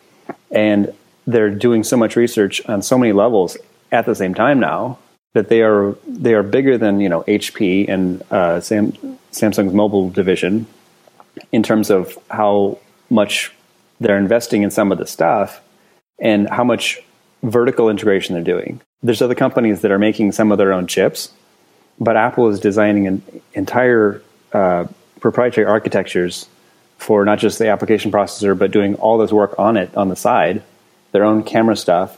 and they're doing so much research on so many levels at the same time now that they are bigger than HP and Samsung's mobile division in terms of how much they're investing in some of the stuff and how much vertical integration they're doing. There's other companies that are making some of their own chips, but Apple is designing an entire proprietary architectures for not just the application processor, but doing all this work on it on the side. Their own camera stuff.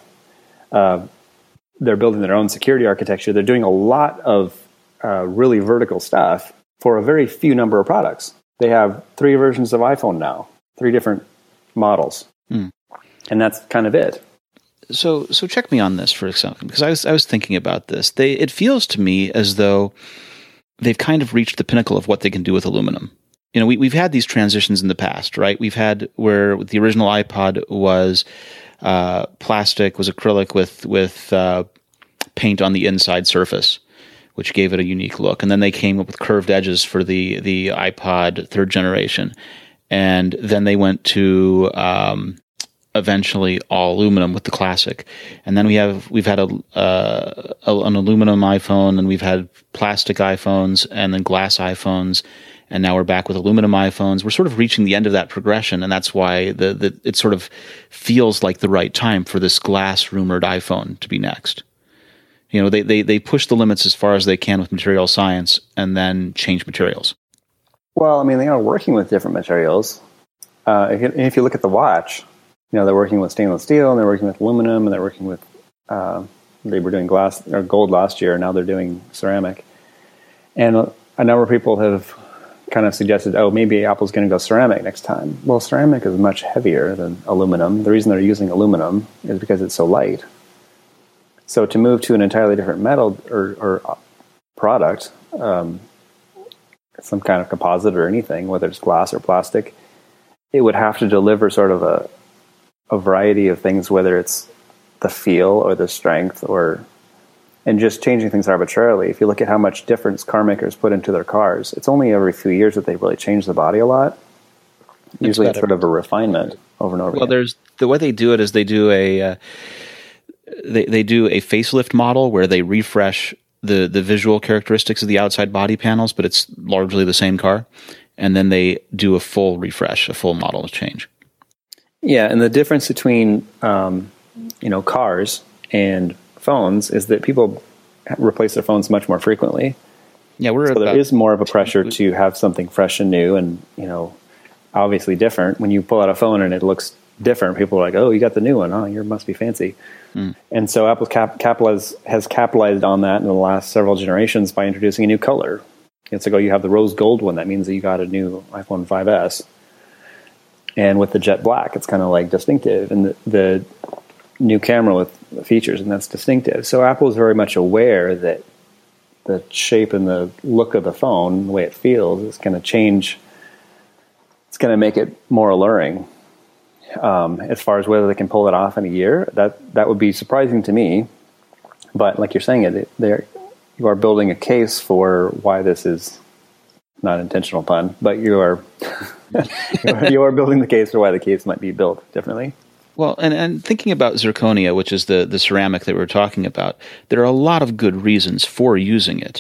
They're building their own security architecture. They're doing a lot of really vertical stuff for a very few number of products. They have 3 versions of iPhone now, 3 different models, and that's kind of it. So check me on this for a second, because I was thinking about this. It feels to me as though they've kind of reached the pinnacle of what they can do with aluminum. We've had these transitions in the past, right? We've had where the original iPod was plastic, was acrylic with paint on the inside surface, which gave it a unique look. And then they came up with curved edges for the iPod 3rd generation. And then they went to eventually all aluminum with the Classic. And then we've had an aluminum iPhone, and we've had plastic iPhones, and then glass iPhones. And now we're back with aluminum iPhones. We're sort of reaching the end of that progression, and that's why it sort of feels like the right time for this glass rumored iPhone to be next. They push the limits as far as they can with material science, and then change materials. Well, I mean, they are working with different materials. If you look at the watch, they're working with stainless steel, and they're working with aluminum, and they're working with. They were doing glass or gold last year, and now they're doing ceramic. And a number of people have kind of suggested, maybe Apple's going to go ceramic next time. Well, ceramic is much heavier than aluminum. The reason they're using aluminum is because it's so light. So to move to an entirely different metal or product, some kind of composite or anything, whether it's glass or plastic, it would have to deliver sort of a variety of things, whether it's the feel or the strength and just changing things arbitrarily. If you look at how much difference car makers put into their cars, it's only every few years that they really change the body a lot. Usually it's sort of a refinement over and over again. Well, the way they do it is they do a facelift model where they refresh the visual characteristics of the outside body panels, but it's largely the same car. And then they do a full refresh, a full model change. Yeah, and the difference between cars and phones is that people replace their phones much more frequently. Yeah, there is more of a pressure to have something fresh and new, and obviously different. When you pull out a phone and it looks different, people are like, "Oh, you got the new one? Oh, you must be fancy." And so Apple has capitalized on that in the last several generations by introducing a new color. It's like, oh, you have the rose gold one. That means that you got a new iPhone 5S. And with the jet black, it's kind of like distinctive. And the new camera with features, and that's distinctive. So Apple is very much aware that the shape and the look of the phone, the way it feels, is going to change. It's going to make it more alluring. As far as whether they can pull it off in a year, that would be surprising to me. But like you're saying, you are building a case for why this is not an intentional pun, but you are you are building the case for why the case might be built differently. Well, and thinking about zirconia, which is the ceramic that we were talking about, there are a lot of good reasons for using it.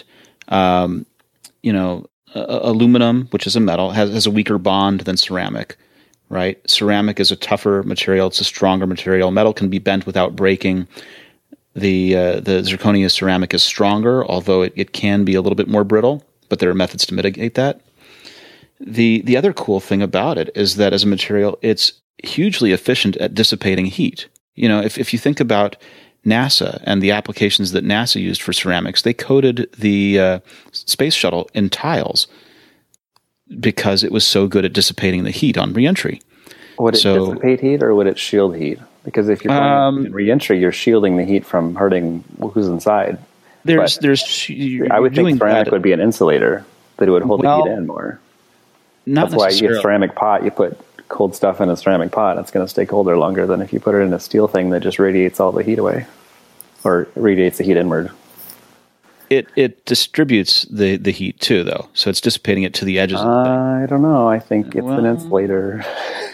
Aluminum, which is a metal, has a weaker bond than ceramic, right? Ceramic is a tougher material; it's a stronger material. Metal can be bent without breaking. The zirconia ceramic is stronger, although it can be a little bit more brittle, but there are methods to mitigate that. The other cool thing about it is that as a material, it's hugely efficient at dissipating heat. If you think about NASA and the applications that NASA used for ceramics, they coated the space shuttle in tiles because it was so good at dissipating the heat on reentry. Would it dissipate heat or would it shield heat? Because if you're in reentry, you're shielding the heat from hurting who's inside. I would think ceramic would be an insulator, that it would hold the heat in more. That's why you get a ceramic pot. You put cold stuff in a ceramic pot, it's going to stay colder longer than if you put it in a steel thing that just radiates all the heat away, or radiates the heat inward. It distributes the heat too, though, so it's dissipating it to the edges. I don't know. I think it's an insulator.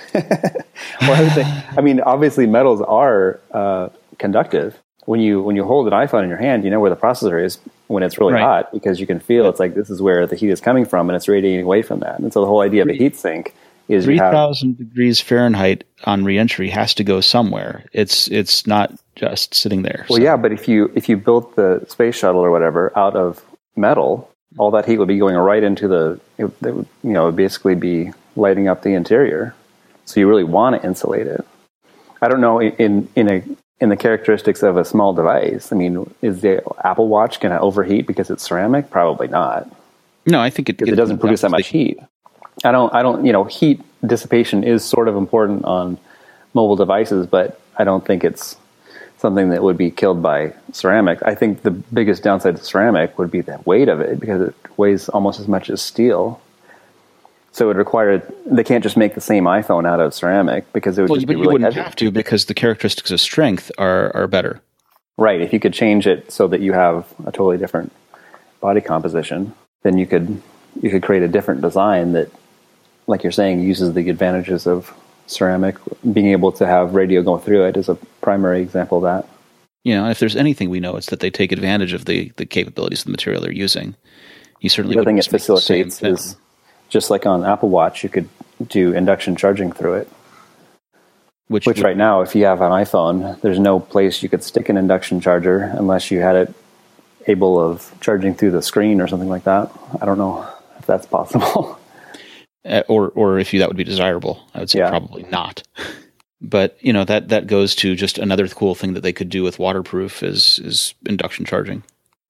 Obviously metals are conductive. When you hold an iPhone in your hand, you know where the processor is when it's really hot, because you can feel it's like this is where the heat is coming from, and it's radiating away from that. And so the whole idea of a heat sink is 3,000 degrees Fahrenheit on reentry has to go somewhere. It's not just sitting there. Well, yeah, but if you built the space shuttle or whatever out of metal, all that heat would be going right into it would basically be lighting up the interior. So you really want to insulate it. I don't know in the characteristics of a small device. I mean, is the Apple Watch going to overheat because it's ceramic? Probably not. No, I think it doesn't produce that much heat. I don't. Heat dissipation is sort of important on mobile devices, but I don't think it's something that would be killed by ceramic. I think the biggest downside to ceramic would be the weight of it, because it weighs almost as much as steel. So it would require, they can't just make the same iPhone out of ceramic, because it would just be really heavy. You wouldn't have to, because the characteristics of strength are better. Right. If you could change it so that you have a totally different body composition, then you could create a different design that, like you're saying, uses the advantages of ceramic. Being able to have radio going through it is a primary example of that. If there's anything we know, it's that they take advantage of the capabilities of the material they're using. You certainly the other thing it facilitates is, just like on Apple Watch, you could do induction charging through it. Which right now, if you have an iPhone, there's no place you could stick an induction charger unless you had it able of charging through the screen or something like that. I don't know if that's possible. Or if that would be desirable. I would say probably not. But that goes to just another cool thing that they could do with waterproof is induction charging.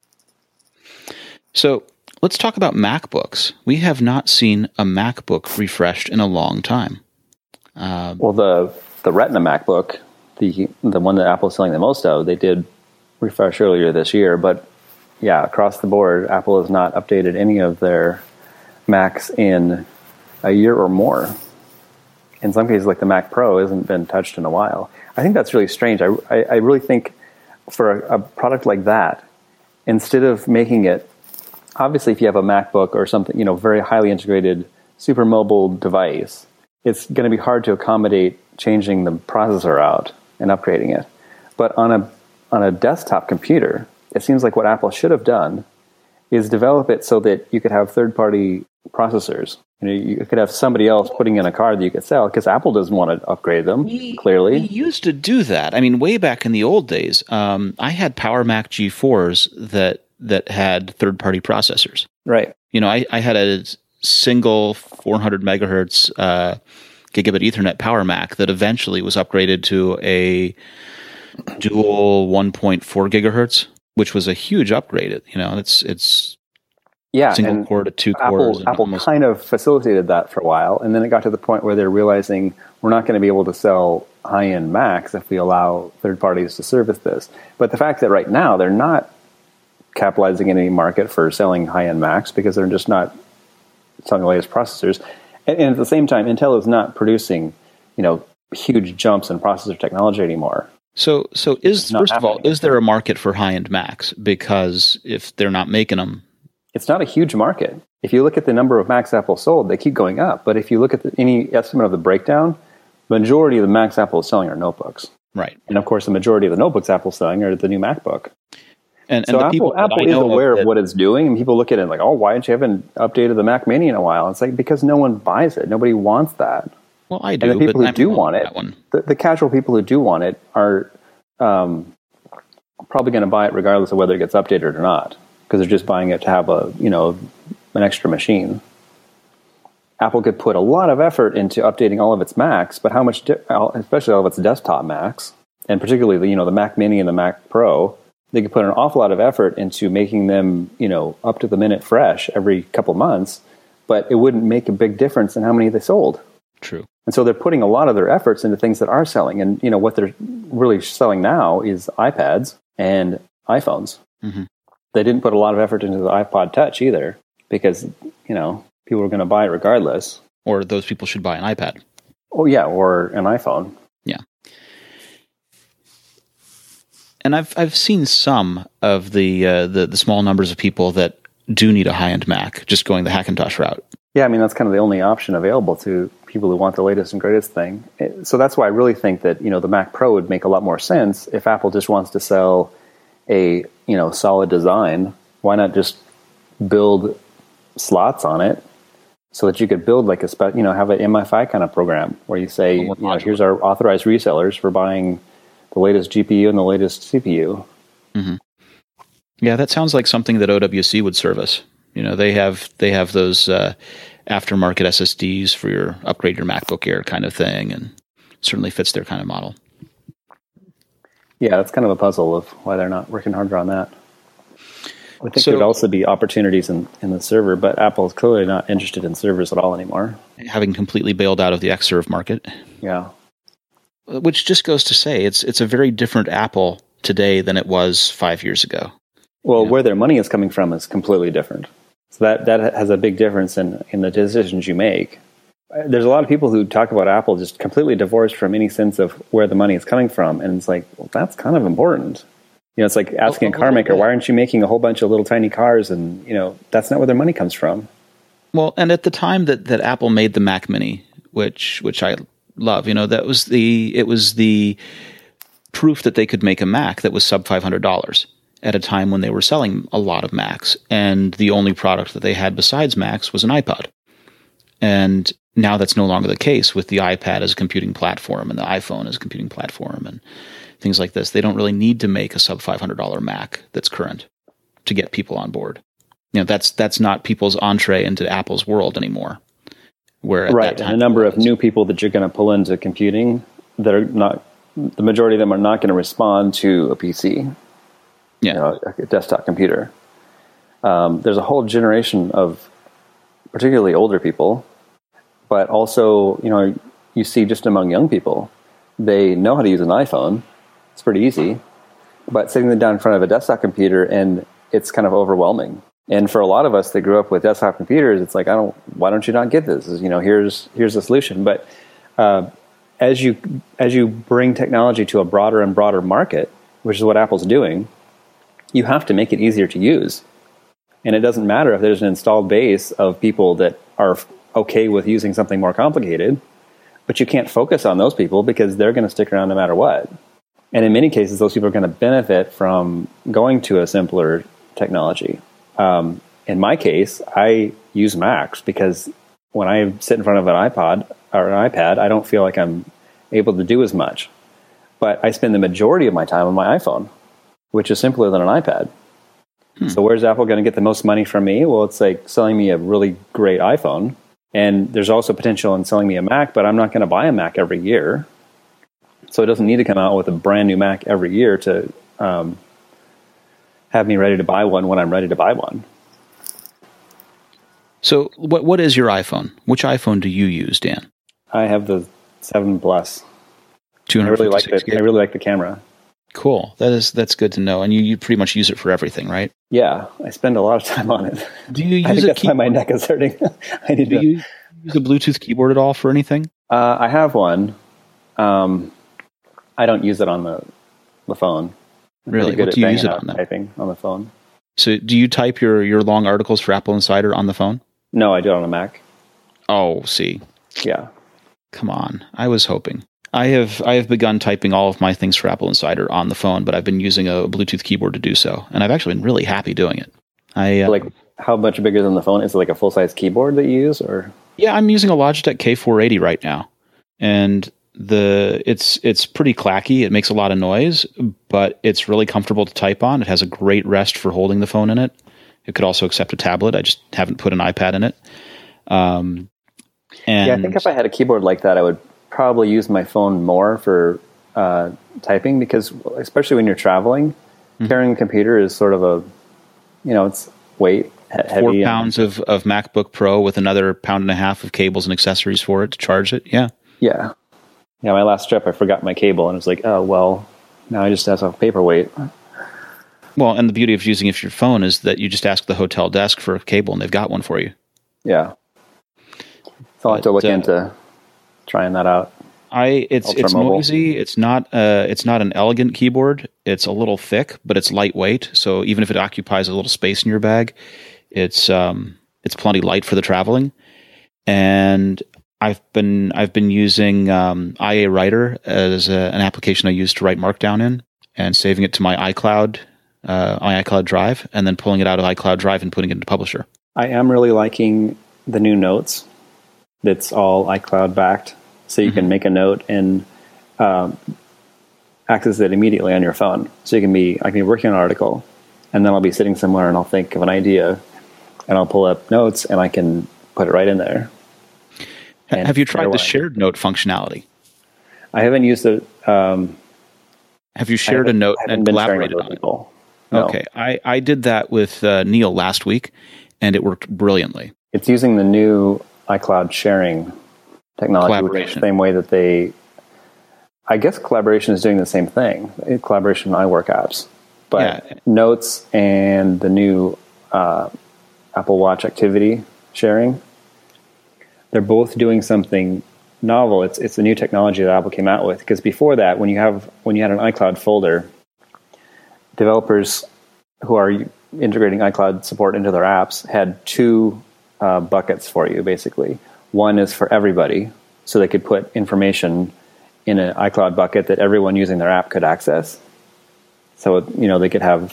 So let's talk about MacBooks. We have not seen a MacBook refreshed in a long time. Well, the Retina MacBook, the one that Apple's selling the most of, they did refresh earlier this year. But yeah, across the board, Apple has not updated any of their Macs in a year or more. In some cases, like the Mac Pro, hasn't been touched in a while. I think that's really strange. I really think for a product like that, instead of making it, obviously if you have a MacBook or something, very highly integrated, super mobile device, it's going to be hard to accommodate changing the processor out and upgrading it. But on a desktop computer, it seems like what Apple should have done is develop it so that you could have third-party processors. You could have somebody else putting in a card that you could sell, because Apple doesn't want to upgrade them, clearly. We used to do that. I mean, way back in the old days, I had Power Mac G4s that had third-party processors. Right. I had single 400 megahertz gigabit Ethernet Power Mac that eventually was upgraded to a dual 1.4 gigahertz, which was a huge upgrade. It's single core to two cores. Apple kind of facilitated that for a while, and then it got to the point where they're realizing we're not going to be able to sell high-end Macs if we allow third parties to service this. But the fact that right now they're not capitalizing in any market for selling high-end Macs because they're just not selling the latest processors, and at the same time, Intel is not producing, huge jumps in processor technology anymore. So first of all, is there a market for high-end Macs? Because if they're not making them, it's not a huge market. If you look at the number of Macs Apple sold, they keep going up. But if you look at any estimate of the breakdown, the majority of the Macs Apple is selling are notebooks. Right. And of course, the majority of the notebooks Apple's selling are the new MacBook. And so Apple is aware of what it's doing, and people look at it like, oh, why haven't you updated the Mac Mini in a while? It's like, because no one buys it. Nobody wants that. Well, I do. And the people who do want it, the casual people who do want it are probably going to buy it regardless of whether it gets updated or not, because they're just buying it to have an extra machine. Apple could put a lot of effort into updating all of its Macs, but how much, especially all of its desktop Macs, and particularly the Mac Mini and the Mac Pro, they could put an awful lot of effort into making them, up to the minute fresh every couple months, but it wouldn't make a big difference in how many they sold. True. And so they're putting a lot of their efforts into things that are selling. And, what they're really selling now is iPads and iPhones. Mm-hmm. They didn't put a lot of effort into the iPod Touch either, because, people were going to buy it regardless. Or those people should buy an iPad. Oh, yeah, or an iPhone. Yeah. And I've seen some of the small numbers of people that do need a high-end Mac, just going the Hackintosh route. Yeah, I mean, that's kind of the only option available to people who want the latest and greatest thing. So that's why I really think that, the Mac Pro would make a lot more sense if Apple just wants to sell a, solid design. Why not just build slots on it so that you could build like have an MFI kind of program where you say, here's our authorized resellers for buying the latest GPU and the latest CPU. Mm-hmm. Yeah, that sounds like something that OWC would service. They have those aftermarket SSDs for your upgrade your MacBook Air kind of thing, and certainly fits their kind of model. Yeah, that's kind of a puzzle of why they're not working harder on that. I think there would also be opportunities in the server, but Apple is clearly not interested in servers at all anymore. Having completely bailed out of the Xserve market. Yeah. Which just goes to say it's a very different Apple today than it was 5 years ago. Well, where their money is coming from is completely different. So that has a big difference in the decisions you make. There's a lot of people who talk about Apple just completely divorced from any sense of where the money is coming from. And it's like, well, that's kind of important. It's like asking a car maker, why aren't you making a whole bunch of little tiny cars? And, that's not where their money comes from. Well, and at the time that Apple made the Mac Mini, which I love, it was the proof that they could make a Mac that was sub $500 at a time when they were selling a lot of Macs. And the only product that they had besides Macs was an iPod. And now that's no longer the case with the iPad as a computing platform and the iPhone as a computing platform and things like this. They don't really need to make a sub $500 Mac that's current to get people on board. That's not people's entree into Apple's world anymore. Where at that time, and the number of new people that you're going to pull into computing that are not, the majority of them are not going to respond to a PC, a desktop computer. There's a whole generation of particularly older people, but also, you see just among young people, they know how to use an iPhone. It's pretty easy, but sitting them down in front of a desktop computer and it's kind of overwhelming. And for a lot of us that grew up with desktop computers, it's like, why don't you not get this? Here's the solution. But as you bring technology to a broader and broader market, which is what Apple's doing, you have to make it easier to use. And it doesn't matter if there's an installed base of people that are okay with using something more complicated, but you can't focus on those people because they're going to stick around no matter what. And in many cases, those people are going to benefit from going to a simpler technology. In my case, I use Macs because when I sit in front of an iPod or an iPad, I don't feel like I'm able to do as much. But I spend the majority of my time on my iPhone, which is simpler than an iPad. So where's Apple going to get the most money from me? Well, it's like selling me a really great iPhone. And there's also potential in selling me a Mac, but I'm not going to buy a Mac every year. So it doesn't need to come out with a brand new Mac every year to have me ready to buy one when I'm ready to buy one. So what is your iPhone? Which iPhone do you use, Dan? I have the 7 Plus. I 256 really like the camera. Cool. That's good to know. And you pretty much use it for everything, right? Yeah, I spend a lot of time on it. Do you I use think that's why my neck is hurting. Do you use a Bluetooth keyboard at all for anything? I have one. I don't use it on the phone. I'm really? What do you use it on then? Typing on the phone. So do you type your long articles for Apple Insider on the phone? No, I do it on a Mac. Oh, see. Yeah. Come on. I was hoping. I have begun typing all of my things for Apple Insider on the phone, but I've been using a Bluetooth keyboard to do so, and I've actually been really happy doing it. Like, how much bigger than the phone? Is it like a full-size keyboard that you use, or? Yeah, I'm using a Logitech K480 right now, and it's pretty clacky. It makes a lot of noise, but it's really comfortable to type on. It has a great rest for holding the phone in it. It could also accept a tablet. I just haven't put an iPad in it. And yeah, I think if I had a keyboard like that, I would probably use my phone more for typing, because especially when you're traveling, carrying a computer is sort of it's weight heavy. 4 pounds of MacBook Pro with another 1.5 pounds of cables and accessories for it to charge it. Yeah. Yeah. Yeah. My last trip, I forgot my cable, and it was like, oh, well, now I just have a paperweight. Well, and the beauty of using it for your phone is that you just ask the hotel desk for a cable and they've got one for you. Yeah. So I'll have to look into trying that out. It's noisy. It's not an elegant keyboard. It's a little thick, but it's lightweight. So even if it occupies a little space in your bag, it's plenty light for the traveling. And I've been using IA Writer as an application I use to write Markdown in, and saving it to my iCloud Drive, and then pulling it out of iCloud Drive and putting it into Publisher. I am really liking the new Notes. That's all iCloud backed. So you can make a note and access it immediately on your phone. So I can be working on an article, and then I'll be sitting somewhere and I'll think of an idea, and I'll pull up Notes and I can put it right in there. Have you tried the shared note functionality? I haven't used it. Have you shared a note and collaborated on it? No. Okay, I did that with Neil last week, and it worked brilliantly. It's using the new iCloud sharing technology, the same way that I guess Collaboration is doing the same thing. Collaboration and iWork apps, but Notes and the new Apple Watch activity sharing, they're both doing something novel. It's a new technology that Apple came out with, because before that, when you had an iCloud folder, developers who are integrating iCloud support into their apps had 2 buckets for you, basically. One is for everybody, so they could put information in an iCloud bucket that everyone using their app could access. So, they could have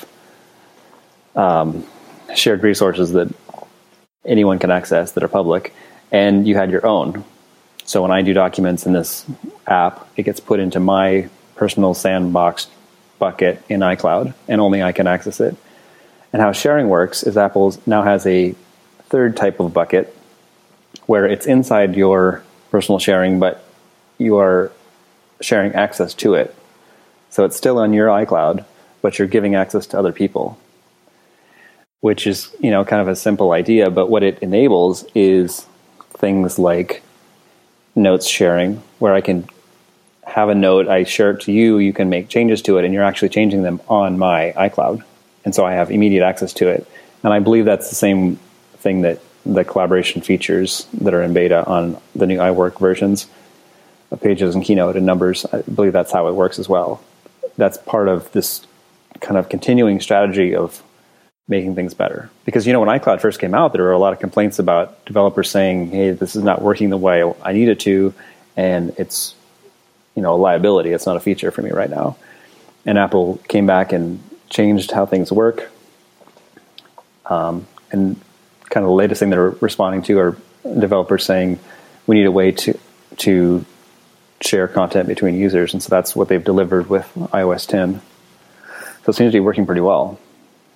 shared resources that anyone can access that are public, and you had your own. So when I do documents in this app, it gets put into my personal sandbox bucket in iCloud, and only I can access it. And how sharing works is Apple now has a third type of bucket where it's inside your personal sharing, but you are sharing access to it. So it's still on your iCloud, but you're giving access to other people, which is, kind of a simple idea. But what it enables is things like Notes sharing, where I can have a note, I share it to you, you can make changes to it, and you're actually changing them on my iCloud. And so I have immediate access to it. And I believe that's the same thing that the collaboration features that are in beta on the new iWork versions of Pages and Keynote and Numbers. I believe that's how it works as well. That's part of this kind of continuing strategy of making things better. Because, when iCloud first came out, there were a lot of complaints about developers saying, hey, this is not working the way I need it to, and it's, a liability. It's not a feature for me right now. And Apple came back and changed how things work. And kind of the latest thing they're responding to are developers saying, we need a way to share content between users. And so that's what they've delivered with iOS 10. So it seems to be working pretty well.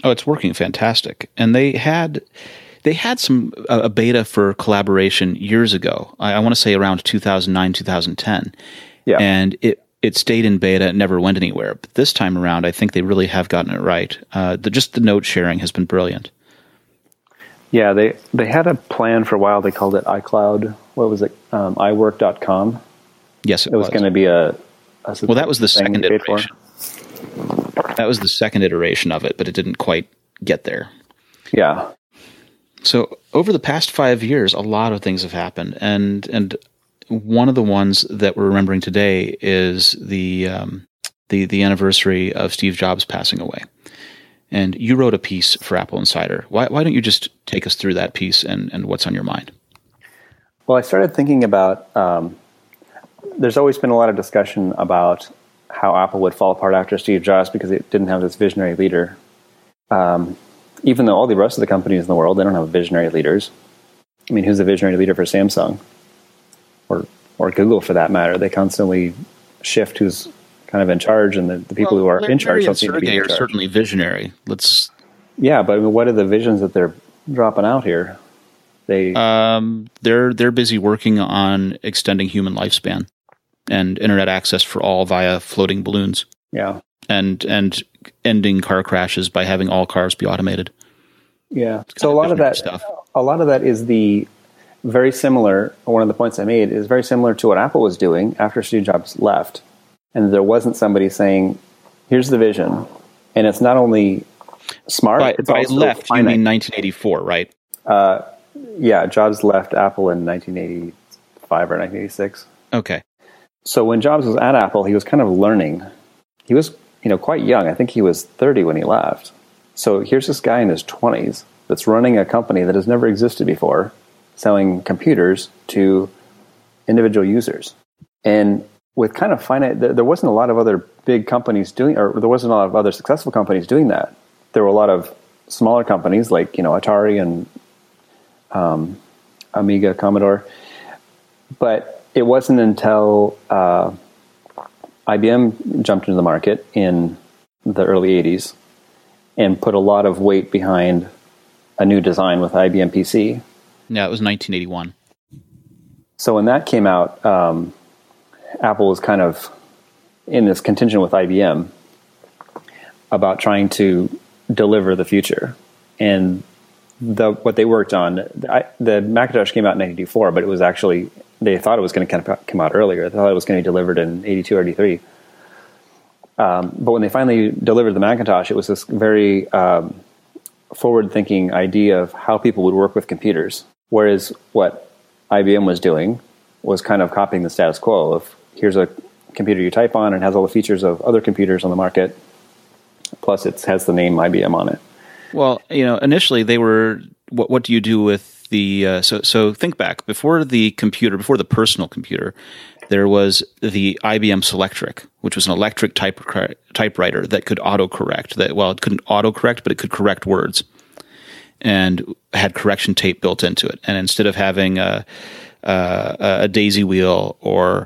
Oh, it's working fantastic. And they had some a beta for collaboration years ago. I want to say around 2009, 2010. Yeah. And it stayed in beta, it never went anywhere. But this time around, I think they really have gotten it right. Just the note sharing has been brilliant. Yeah, they had a plan for a while. They called it iCloud. What was it? iWork.com. Yes, it was going to be a well, that was the second iteration. That was the second iteration of it, but it didn't quite get there. Yeah. So over the past 5 years, a lot of things have happened, and one of the ones that we're remembering today is the anniversary of Steve Jobs passing away. And you wrote a piece for Apple Insider. Why don't you just take us through that piece and what's on your mind? Well, I started thinking about, there's always been a lot of discussion about how Apple would fall apart after Steve Jobs because it didn't have this visionary leader. Even though all the rest of the companies in the world, they don't have visionary leaders. I mean, who's the visionary leader for Samsung? Or Google, for that matter? They constantly shift who's kind of in charge, and the people who are in charge don't seem to be in charge. Are certainly visionary. Yeah, but I mean, what are the visions that they're dropping out here? They're busy working on extending human lifespan and internet access for all via floating balloons. Yeah, and ending car crashes by having all cars be automated. Yeah, so a lot of that is the very similar. One of the points I made is very similar to what Apple was doing after Steve Jobs left, and there wasn't somebody saying, "Here's the vision," and it's not only smart. It's by also left, finite. You mean 1984, right? Yeah, Jobs left Apple in 1985 or 1986. Okay. So when Jobs was at Apple, he was kind of learning. He was, quite young. I think he was 30 when he left. So here's this guy in his 20s that's running a company that has never existed before, selling computers to individual users. And with kind of finite, there wasn't a lot of other big companies doing, or there wasn't a lot of other successful companies doing that. There were a lot of smaller companies like, Atari and Amiga, Commodore. But it wasn't until IBM jumped into the market in the early 80s and put a lot of weight behind a new design with IBM PC. Yeah, it was 1981. So when that came out, Apple was kind of in this contention with IBM about trying to deliver the future. And what they worked on, the Macintosh came out in 1984, but it was actually, they thought it was going to come out earlier. They thought it was going to be delivered in 82 or 83. But when they finally delivered the Macintosh, it was this very forward-thinking idea of how people would work with computers. Whereas what IBM was doing was kind of copying the status quo of, here's a computer you type on and has all the features of other computers on the market, plus it has the name IBM on it. Well, initially they were, what do you do with the, so think back, before the personal computer, there was the IBM Selectric, which was an electric typewriter that could autocorrect. It couldn't autocorrect, but it could correct words and had correction tape built into it. And instead of having a daisy wheel or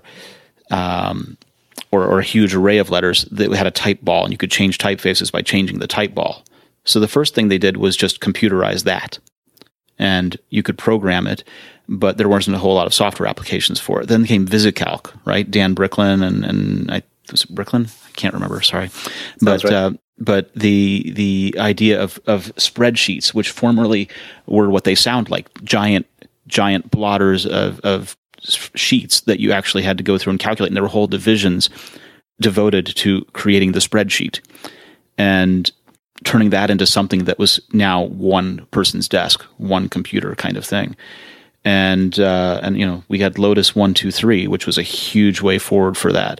a huge array of letters, that had a type ball, and you could change typefaces by changing the type ball. So the first thing they did was just computerize that, and you could program it, but there wasn't a whole lot of software applications for it. Then came VisiCalc, right? Dan Bricklin and was it Bricklin? I can't remember. Sorry, but right. But the idea of spreadsheets, which formerly were what they sound like, giant blotters of sheets that you actually had to go through and calculate, and there were whole divisions devoted to creating the spreadsheet and turning that into something that was now one person's desk, one computer kind of thing. And we had Lotus 1-2-3, which was a huge way forward for that.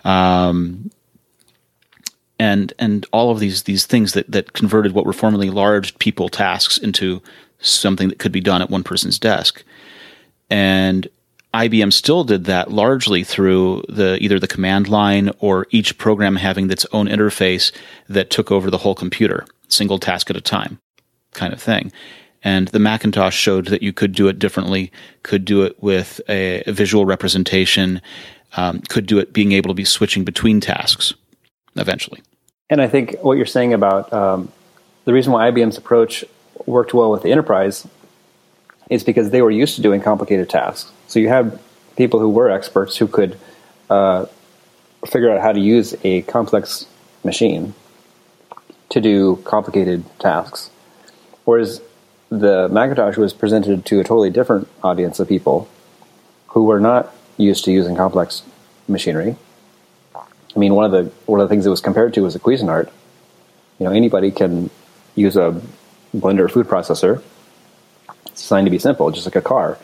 And all of these things that converted what were formerly large people tasks into something that could be done at one person's desk. And IBM still did that largely through either the command line or each program having its own interface that took over the whole computer, single task at a time kind of thing. And the Macintosh showed that you could do it differently, could do it with a visual representation, could do it being able to be switching between tasks eventually. And I think what you're saying about the reason why IBM's approach worked well with the enterprise is because they were used to doing complicated tasks. So you had people who were experts who could figure out how to use a complex machine to do complicated tasks. Whereas the Macintosh was presented to a totally different audience of people who were not used to using complex machinery. I mean, one of the things it was compared to was a Cuisinart. Anybody can use a blender food processor. It's designed to be simple, just like a car.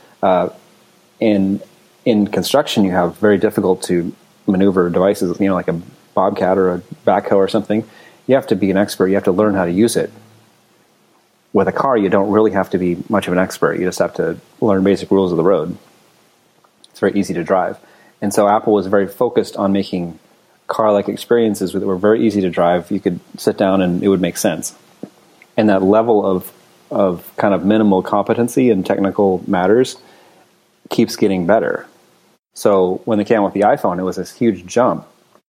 In construction, you have very difficult to maneuver devices, like a Bobcat or a backhoe or something. You have to be an expert. You have to learn how to use it. With a car, you don't really have to be much of an expert. You just have to learn basic rules of the road. It's very easy to drive. And so Apple was very focused on making car-like experiences that were very easy to drive. You could sit down and it would make sense. And that level of kind of minimal competency in technical matters keeps getting better. So when they came out with the iPhone, it was this huge jump.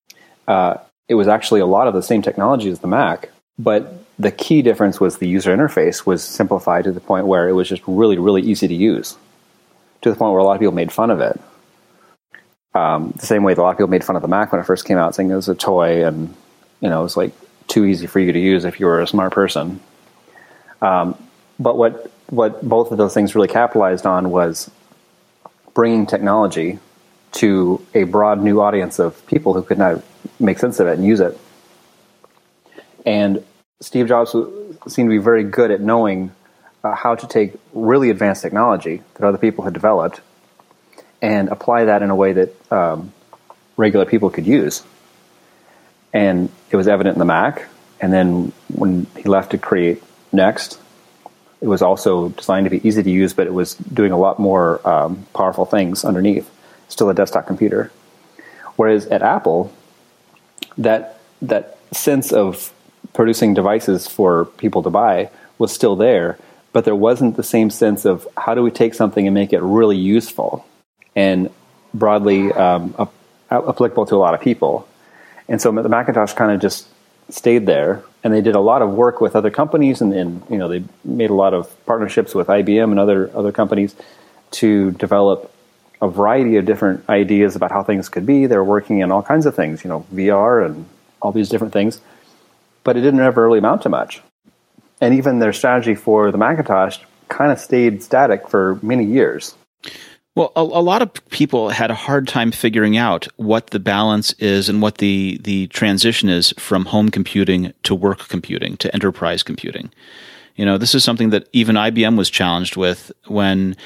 It was actually a lot of the same technology as the Mac, but the key difference was the user interface was simplified to the point where it was just really, really easy to use, to the point where a lot of people made fun of it. The same way that a lot of people made fun of the Mac when it first came out, saying it was a toy and it was like too easy for you to use if you were a smart person. But what both of those things really capitalized on was bringing technology to a broad new audience of people who could now make sense of it and use it. And Steve Jobs seemed to be very good at knowing how to take really advanced technology that other people had developed and apply that in a way that regular people could use. And it was evident in the Mac. And then when he left to create Next, it was also designed to be easy to use, but it was doing a lot more powerful things underneath. Still a desktop computer. Whereas at Apple, that sense of producing devices for people to buy was still there, but there wasn't the same sense of how do we take something and make it really useful and broadly applicable to a lot of people. And so the Macintosh kind of just stayed there, and they did a lot of work with other companies, and they made a lot of partnerships with IBM and other companies to develop a variety of different ideas about how things could be. They were working on all kinds of things, VR and all these different things, but it didn't ever really amount to much. And even their strategy for the Macintosh kind of stayed static for many years. Well, a lot of people had a hard time figuring out what the balance is and what the transition is from home computing to work computing to enterprise computing. This is something that even IBM was challenged with when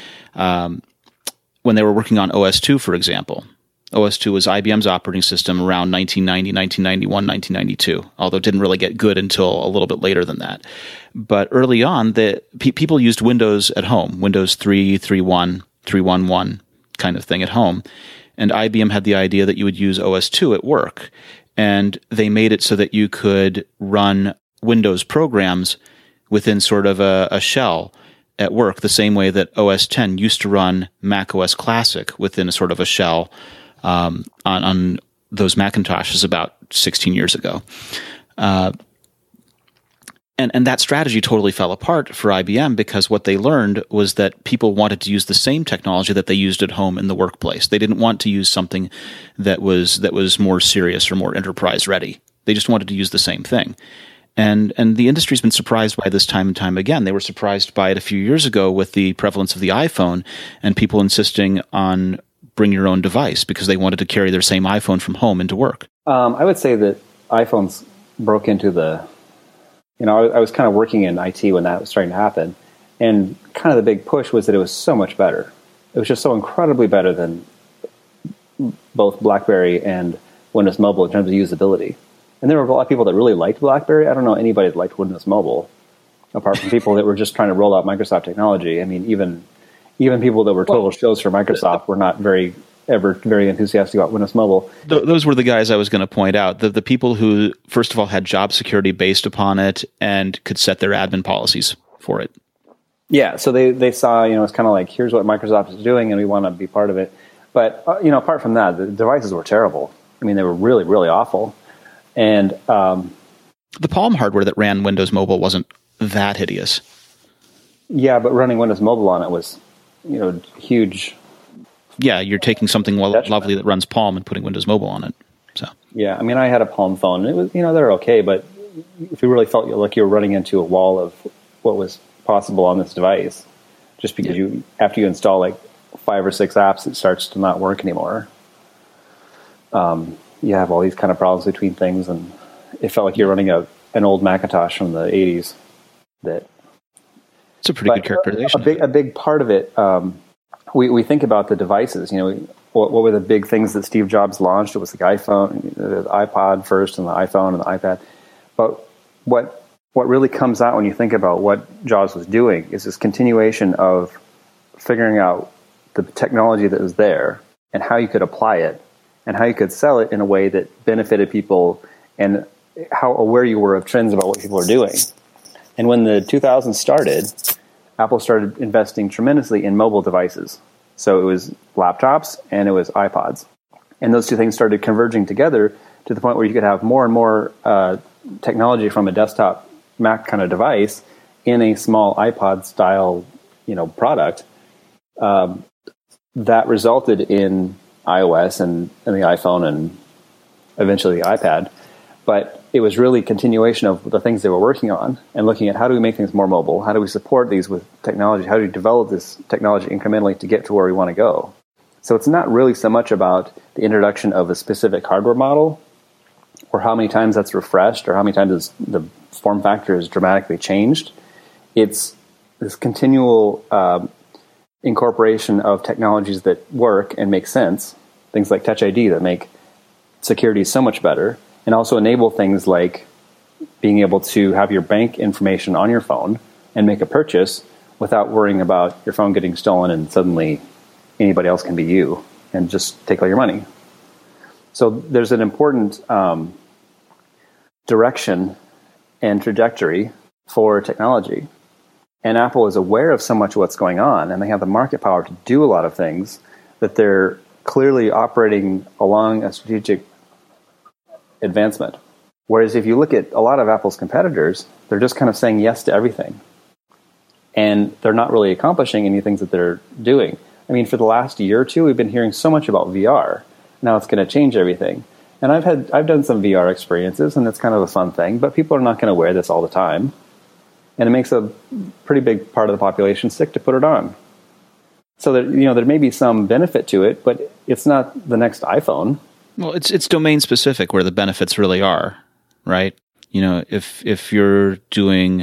they were working on OS/2, for example. OS/2 was IBM's operating system around 1990, 1991, 1992, although it didn't really get good until a little bit later than that. But early on, people used Windows at home, Windows 3, 3.1, 3.1.1 kind of thing at home. And IBM had the idea that you would use OS/2 at work. And they made it so that you could run Windows programs within sort of a shell at work, the same way that OS X used to run Mac OS Classic within a sort of a shell on those Macintoshes about 16 years ago. And that strategy totally fell apart for IBM because what they learned was that people wanted to use the same technology that they used at home in the workplace. They didn't want to use something that was more serious or more enterprise ready. They just wanted to use the same thing. And the industry's been surprised by this time and time again. They were surprised by it a few years ago with the prevalence of the iPhone and people insisting on bring your own device because they wanted to carry their same iPhone from home into work. I would say that iPhones broke into I was kind of working in IT when that was starting to happen. And kind of the big push was that it was so much better. It was just so incredibly better than both BlackBerry and Windows Mobile in terms of usability. And there were a lot of people that really liked BlackBerry. I don't know anybody that liked Windows Mobile, apart from people that were just trying to roll out Microsoft technology. I mean, even people that were total shows for Microsoft were not very enthusiastic about Windows Mobile. Those were the guys I was going to point out. The people who, first of all, had job security based upon it and could set their admin policies for it. Yeah, so they saw, it's kind of like, here's what Microsoft is doing, and we want to be part of it. But, apart from that, the devices were terrible. I mean, they were really, really awful. And The Palm hardware that ran Windows Mobile wasn't that hideous. Yeah, but running Windows Mobile on it was, huge. Yeah, you're taking something lovely that runs Palm and putting Windows Mobile on it. So yeah, I mean, I had a Palm phone. It was, they're okay, but if you really felt like you were running into a wall of what was possible on this device, just because after you install like 5 or 6 apps, it starts to not work anymore. You have all these kind of problems between things, and it felt like you're running an old Macintosh from the 80s. It's a pretty good characterization. A big part of it, we think about the devices. What were the big things that Steve Jobs launched? It was the iPhone, the iPod first, and the iPhone and the iPad. But what really comes out when you think about what Jobs was doing is this continuation of figuring out the technology that was there and how you could apply it and how you could sell it in a way that benefited people and how aware you were of trends about what people are doing. And when the 2000s started, Apple started investing tremendously in mobile devices. So it was laptops and it was iPods. And those two things started converging together to the point where you could have more and more technology from a desktop Mac kind of device in a small iPod style, product. That resulted in iOS and the iPhone and eventually the iPad. But it was really a continuation of the things they were working on and looking at how do we make things more mobile? How do we support these with technology? How do we develop this technology incrementally to get to where we want to go? So it's not really so much about the introduction of a specific hardware model or how many times that's refreshed or how many times the form factor is dramatically changed. It's this continual incorporation of technologies that work and make sense, things like Touch ID that make security so much better, and also enable things like being able to have your bank information on your phone and make a purchase without worrying about your phone getting stolen and suddenly anybody else can be you and just take all your money. So there's an important direction and trajectory for technology. And Apple is aware of so much of what's going on, and they have the market power to do a lot of things that they're clearly operating along a strategic advancement. Whereas if you look at a lot of Apple's competitors, they're just kind of saying yes to everything. And they're not really accomplishing any things that they're doing. I mean, for the last year or two, we've been hearing so much about VR. Now it's going to change everything. And I've done some VR experiences, and it's kind of a fun thing, but people are not going to wear this all the time. And it makes a pretty big part of the population sick to put it on. So that, there may be some benefit to it, but it's not the next iPhone. Well, it's domain specific where the benefits really are, right? If you're doing...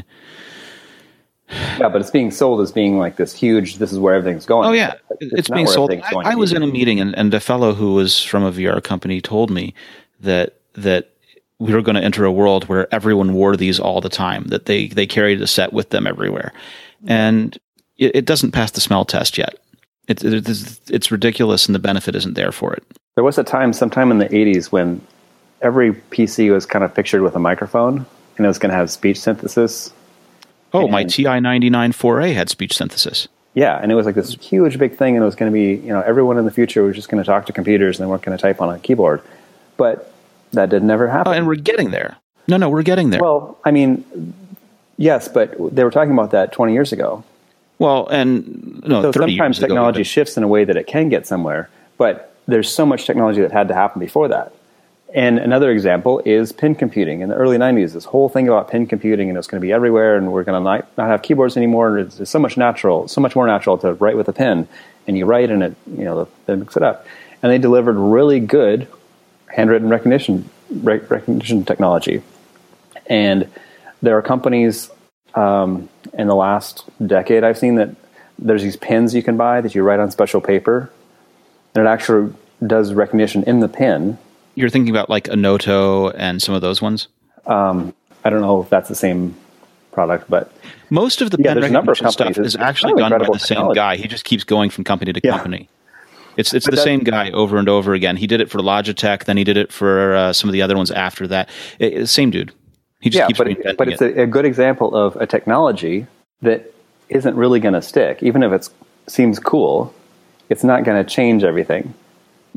Yeah, but it's being sold as being like this huge, this is where everything's going. Oh, yeah. It's being sold. I was in a meeting, and a fellow who was from a VR company told me that we were going to enter a world where everyone wore these all the time, that they carried a set with them everywhere. And it doesn't pass the smell test yet. It's ridiculous, and the benefit isn't there for it. There was a time, sometime in the 80s, when every PC was kind of pictured with a microphone, and it was going to have speech synthesis. Oh, my TI-99 4A had speech synthesis. Yeah, and it was like this huge big thing, and it was going to be, everyone in the future was just going to talk to computers, and they weren't going to type on a keyboard. But that did never happen. Oh, and we're getting there. No, we're getting there. Well, I mean, yes, but they were talking about that 20 years ago. Well, and so 30 sometimes years ago, technology shifts in a way that it can get somewhere, but there's so much technology that had to happen before that. And another example is pin computing. In the early 90s, this whole thing about pin computing, and it's going to be everywhere, and we're going to not have keyboards anymore. It's so much more natural to write with a pen, and you write, and it mix it up. And they delivered really good handwritten recognition technology. And there are companies in the last decade I've seen that there's these pens you can buy that you write on special paper, and it actually does recognition in the pen. You're thinking about like Anoto and some of those ones? I don't know if that's the same product, but most of the pen recognition stuff is actually done by the same guy. He just keeps going from company to company. It's the same guy over and over again. He did it for Logitech, then he did it for some of the other ones after that. Same dude. He just keeps reinventing it. But it's a good example of a technology that isn't really going to stick. Even if it seems cool, it's not going to change everything. Well,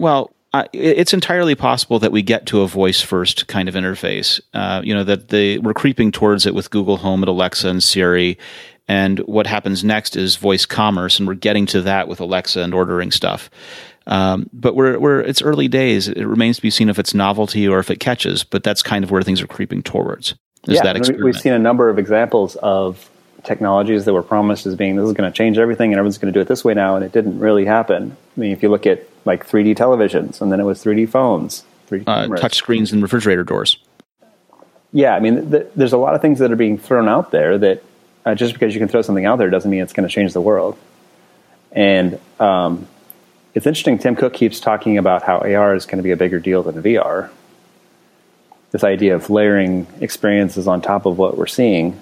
It's entirely possible that we get to a voice-first kind of interface. We're creeping towards it with Google Home and Alexa and Siri, and what happens next is voice commerce, and we're getting to that with Alexa and ordering stuff. But it's early days. It remains to be seen if it's novelty or if it catches. But that's kind of where things are creeping towards. That experiment. We've seen a number of examples of technologies that were promised as being, this is going to change everything and everyone's going to do it this way now, and it didn't really happen. I mean, if you look at like 3D televisions, and then it was 3D phones, 3D cameras. Touch screens and refrigerator doors. Yeah, I mean, there's a lot of things that are being thrown out there that just because you can throw something out there doesn't mean it's going to change the world. And it's interesting, Tim Cook keeps talking about how AR is going to be a bigger deal than VR. This idea of layering experiences on top of what we're seeing.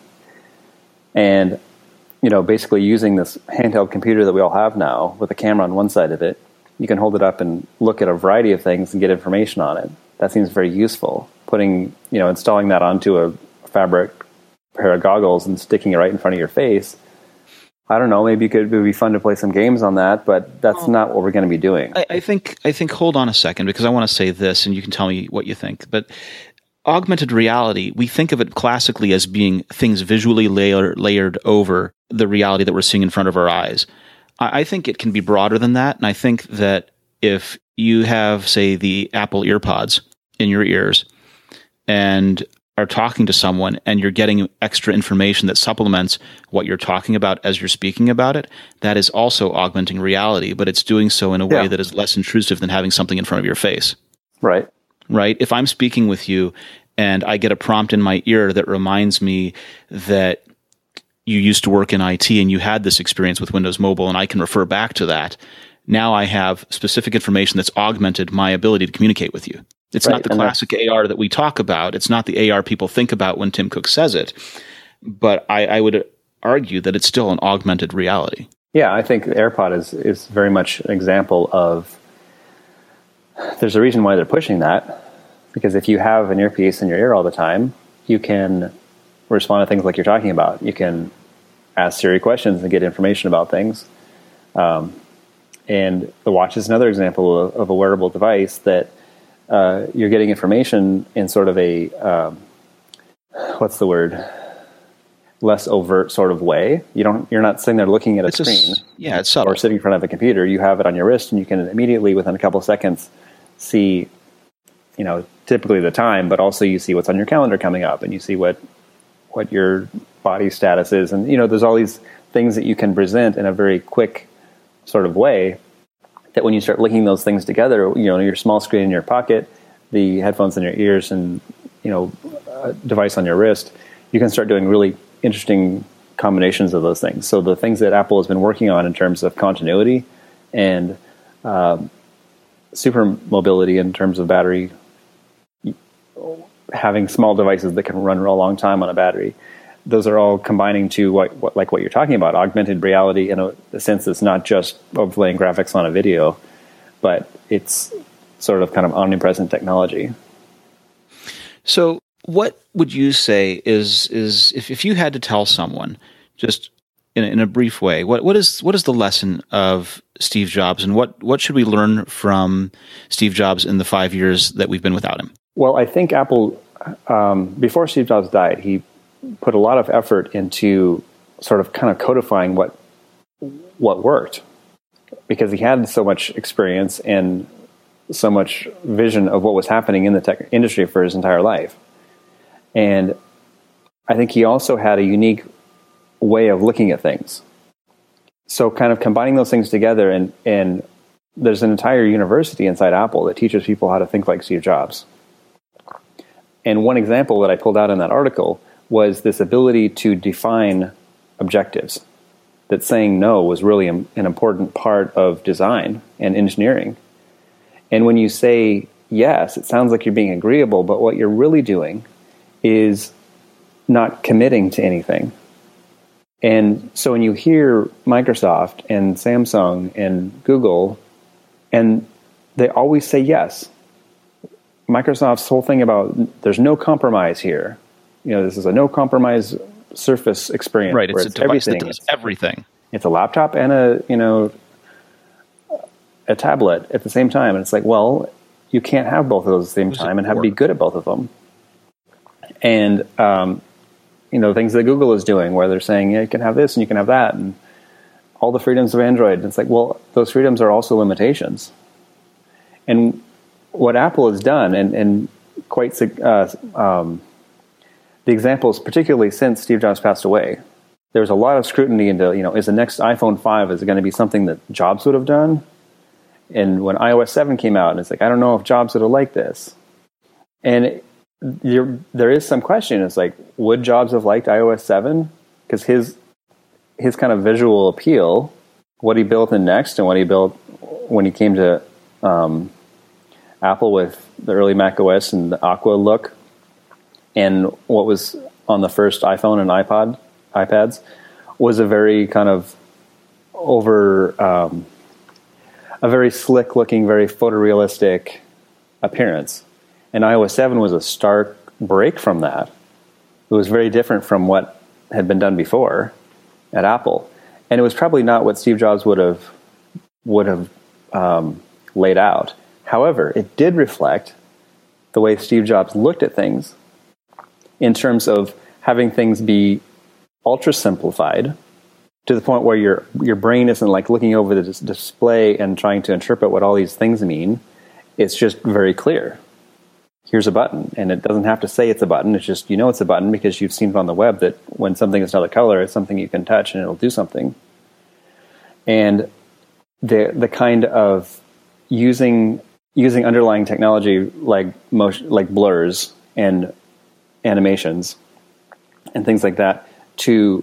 And, basically using this handheld computer that we all have now with a camera on one side of it, you can hold it up and look at a variety of things and get information on it. That seems very useful. Installing that onto a fabric pair of goggles and sticking it right in front of your face. I don't know, maybe it would be fun to play some games on that, but that's not what we're going to be doing. I think, hold on a second, because I want to say this and you can tell me what you think. But augmented reality, we think of it classically as being things visually layered over the reality that we're seeing in front of our eyes. I think it can be broader than that. And I think that if you have, say, the Apple EarPods in your ears and are talking to someone and you're getting extra information that supplements what you're talking about as you're speaking about it, that is also augmenting reality, but it's doing so in a way that is less intrusive than having something in front of your face. Right. If I'm speaking with you and I get a prompt in my ear that reminds me that you used to work in IT and you had this experience with Windows Mobile, and I can refer back to that, now I have specific information that's augmented my ability to communicate with you. It's not the classic AR that we talk about. It's not the AR people think about when Tim Cook says it. But I would argue that it's still an augmented reality. Yeah, I think the AirPod is very much an example of, there's a reason why they're pushing that. Because if you have an earpiece in your ear all the time, you can respond to things like you're talking about. You can ask Siri questions and get information about things. And the watch is another example of a wearable device that you're getting information in sort of a, less overt sort of way. You're not sitting there looking at a screen. It's subtle. Or sitting in front of a computer. You have it on your wrist, and you can immediately, within a couple of seconds, see, typically the time, but also you see what's on your calendar coming up, and you see what your body status is. And, there's all these things that you can present in a very quick sort of way that when you start linking those things together, your small screen in your pocket, the headphones in your ears, and, a device on your wrist, you can start doing really interesting combinations of those things. So the things that Apple has been working on in terms of continuity and super mobility in terms of battery, having small devices that can run a long time on a battery, those are all combining to what you're talking about, augmented reality in a sense that's not just overlaying graphics on a video, but it's sort of kind of omnipresent technology. So what would you say is if you had to tell someone, just in a brief way, what is the lesson of Steve Jobs, and what should we learn from Steve Jobs in the 5 years that we've been without him? Well, I think Apple, before Steve Jobs died, he put a lot of effort into sort of kind of codifying what worked, because he had so much experience and so much vision of what was happening in the tech industry for his entire life. And I think he also had a unique way of looking at things. So kind of combining those things together, and there's an entire university inside Apple that teaches people how to think like Steve Jobs. And one example that I pulled out in that article was this ability to define objectives, that saying no was really an important part of design and engineering. And when you say yes, it sounds like you're being agreeable, but what you're really doing is not committing to anything. And so when you hear Microsoft and Samsung and Google, and they always say yes. Microsoft's whole thing about there's no compromise here. This is a no compromise Surface experience. Right, it's a device that does everything. It's a laptop and a tablet at the same time. And it's like, well, you can't have both of those at the same time and have to be good at both of them. And, things that Google is doing where they're saying, yeah, you can have this and you can have that and all the freedoms of Android. It's like, well, those freedoms are also limitations. And what Apple has done, and quite the examples, particularly since Steve Jobs passed away, there's a lot of scrutiny into, is the next iPhone 5, is it going to be something that Jobs would have done? And when iOS 7 came out, and it's like, I don't know if Jobs would have liked this. And there is some question. It's like, would Jobs have liked iOS 7? Because his kind of visual appeal, what he built in Next and what he built when he came to Apple with the early Mac OS and the Aqua look, and what was on the first iPhone and iPads, was a very kind of a very slick looking, very photorealistic appearance. And iOS 7 was a stark break from that. It was very different from what had been done before at Apple. And it was probably not what Steve Jobs would have laid out. However, it did reflect the way Steve Jobs looked at things in terms of having things be ultra simplified to the point where your brain isn't like looking over the display and trying to interpret what all these things mean. It's just very clear. Here's a button, and it doesn't have to say it's a button. It's just, it's a button because you've seen it on the web that when something is another color, it's something you can touch and it'll do something. And the kind of using underlying technology like blurs and animations and things like that to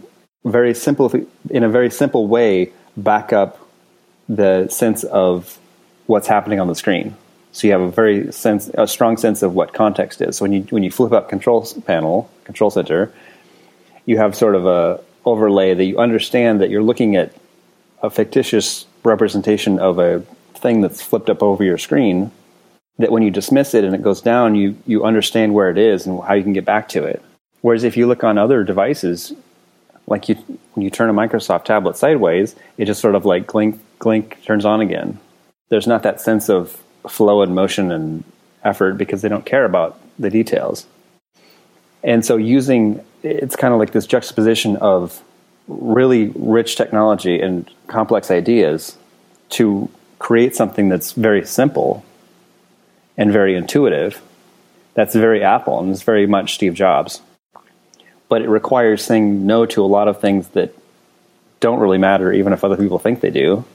in a very simple way, back up the sense of what's happening on the screen. So you have a strong sense of what context is. So when you flip up Control Center, you have sort of a overlay that you understand that you're looking at a fictitious representation of a thing that's flipped up over your screen, that when you dismiss it and it goes down, you understand where it is and how you can get back to it. Whereas if you look on other devices, like when you turn a Microsoft tablet sideways, it just sort of like glink, turns on again. There's not that sense of flow and motion and effort because they don't care about the details. And so it's kind of like this juxtaposition of really rich technology and complex ideas to create something that's very simple and very intuitive. That's very Apple, and it's very much Steve Jobs. But it requires saying no to a lot of things that don't really matter, even if other people think they do.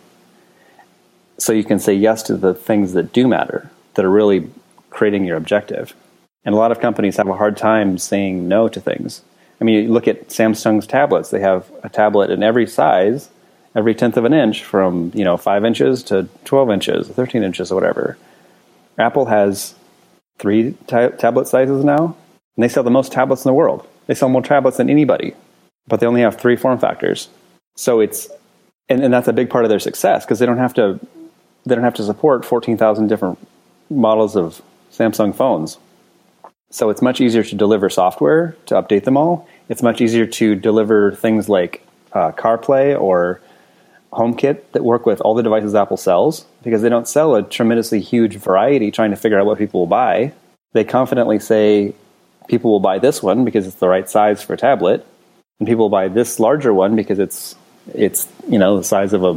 So you can say yes to the things that do matter, that are really creating your objective. And a lot of companies have a hard time saying no to things. I mean, you look at Samsung's tablets. They have a tablet in every size, every 1/10 of an inch, from 5 inches to 12 inches, 13 inches, or whatever. Apple has 3 tablet sizes now, and they sell the most tablets in the world. They sell more tablets than anybody, but they only have 3 form factors. So and that's a big part of their success because they don't have to support 14,000 different models of Samsung phones. So it's much easier to deliver software to update them all. It's much easier to deliver things like CarPlay or HomeKit that work with all the devices Apple sells, because they don't sell a tremendously huge variety trying to figure out what people will buy. They confidently say people will buy this one because it's the right size for a tablet, and people will buy this larger one because it's the size of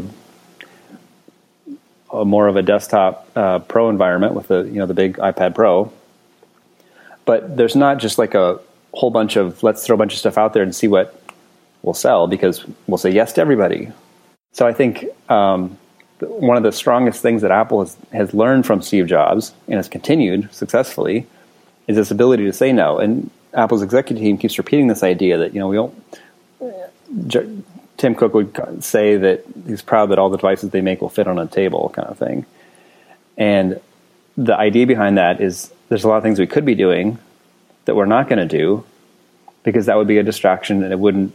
a more of a desktop Pro environment with the big iPad Pro. But there's not just like a whole bunch of let's throw a bunch of stuff out there and see what will sell because we'll say yes to everybody. So I think one of the strongest things that Apple has learned from Steve Jobs and has continued successfully is this ability to say no. And Apple's executive team keeps repeating this idea that, we don't. Tim Cook would say that he's proud that all the devices they make will fit on a table, kind of thing. And the idea behind that is there's a lot of things we could be doing that we're not going to do because that would be a distraction and it wouldn't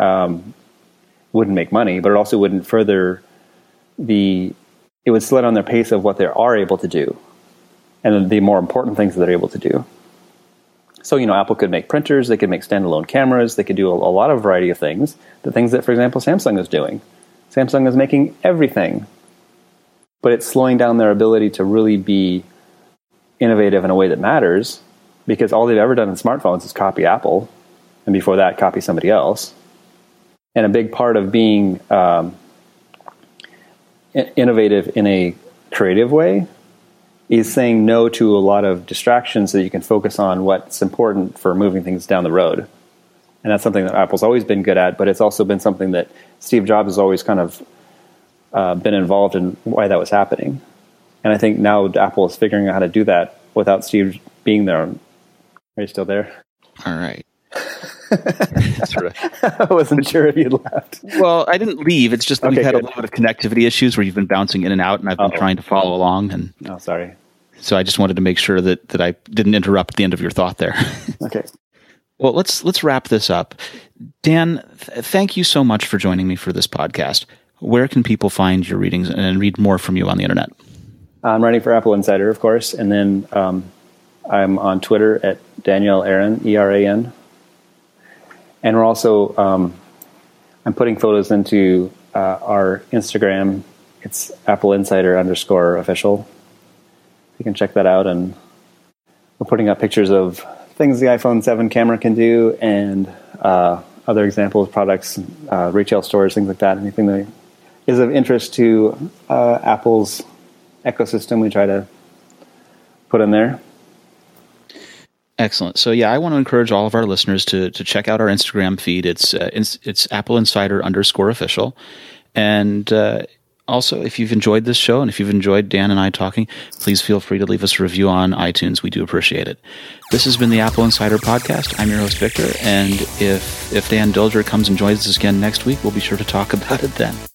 make money, but it also wouldn't further it would slow down their pace of what they are able to do and the more important things that they're able to do. So, Apple could make printers, they could make standalone cameras, they could do a lot of variety of things. The things that, for example, Samsung is doing. Samsung is making everything, but it's slowing down their ability to really be innovative in a way that matters, because all they've ever done in smartphones is copy Apple, and before that, copy somebody else. And a big part of being innovative in a creative way is saying no to a lot of distractions so that you can focus on what's important for moving things down the road. And that's something that Apple's always been good at, but it's also been something that Steve Jobs has always kind of been involved in why that was happening. And I think now Apple is figuring out how to do that without Steve being there. Are you still there? All right. I wasn't sure if you'd left. Well, I didn't leave. It's just that we've had good. a little bit of connectivity issues where you've been bouncing in and out, and I've been trying to follow along. And sorry. So I just wanted to make sure that I didn't interrupt the end of your thought there. Okay. Well, let's wrap this up. Dan, thank you so much for joining me for this podcast. Where can people find your readings and read more from you on the internet? I'm writing for Apple Insider, of course, and then I'm on Twitter at Daniel Eran, E-R-A-N. And we're also, I'm putting photos into our Instagram. It's Apple Insider _official. You can check that out. And we're putting up pictures of things the iPhone 7 camera can do, and other examples, products, retail stores, things like that. Anything that is of interest to Apple's ecosystem, we try to put in there. Excellent. So yeah, I want to encourage all of our listeners to check out our Instagram feed. It's Apple Insider _official. And also, if you've enjoyed this show and if you've enjoyed Dan and I talking, please feel free to leave us a review on iTunes. We do appreciate it. This has been the Apple Insider Podcast. I'm your host, Victor. And if Dan Dilger comes and joins us again next week, we'll be sure to talk about it then.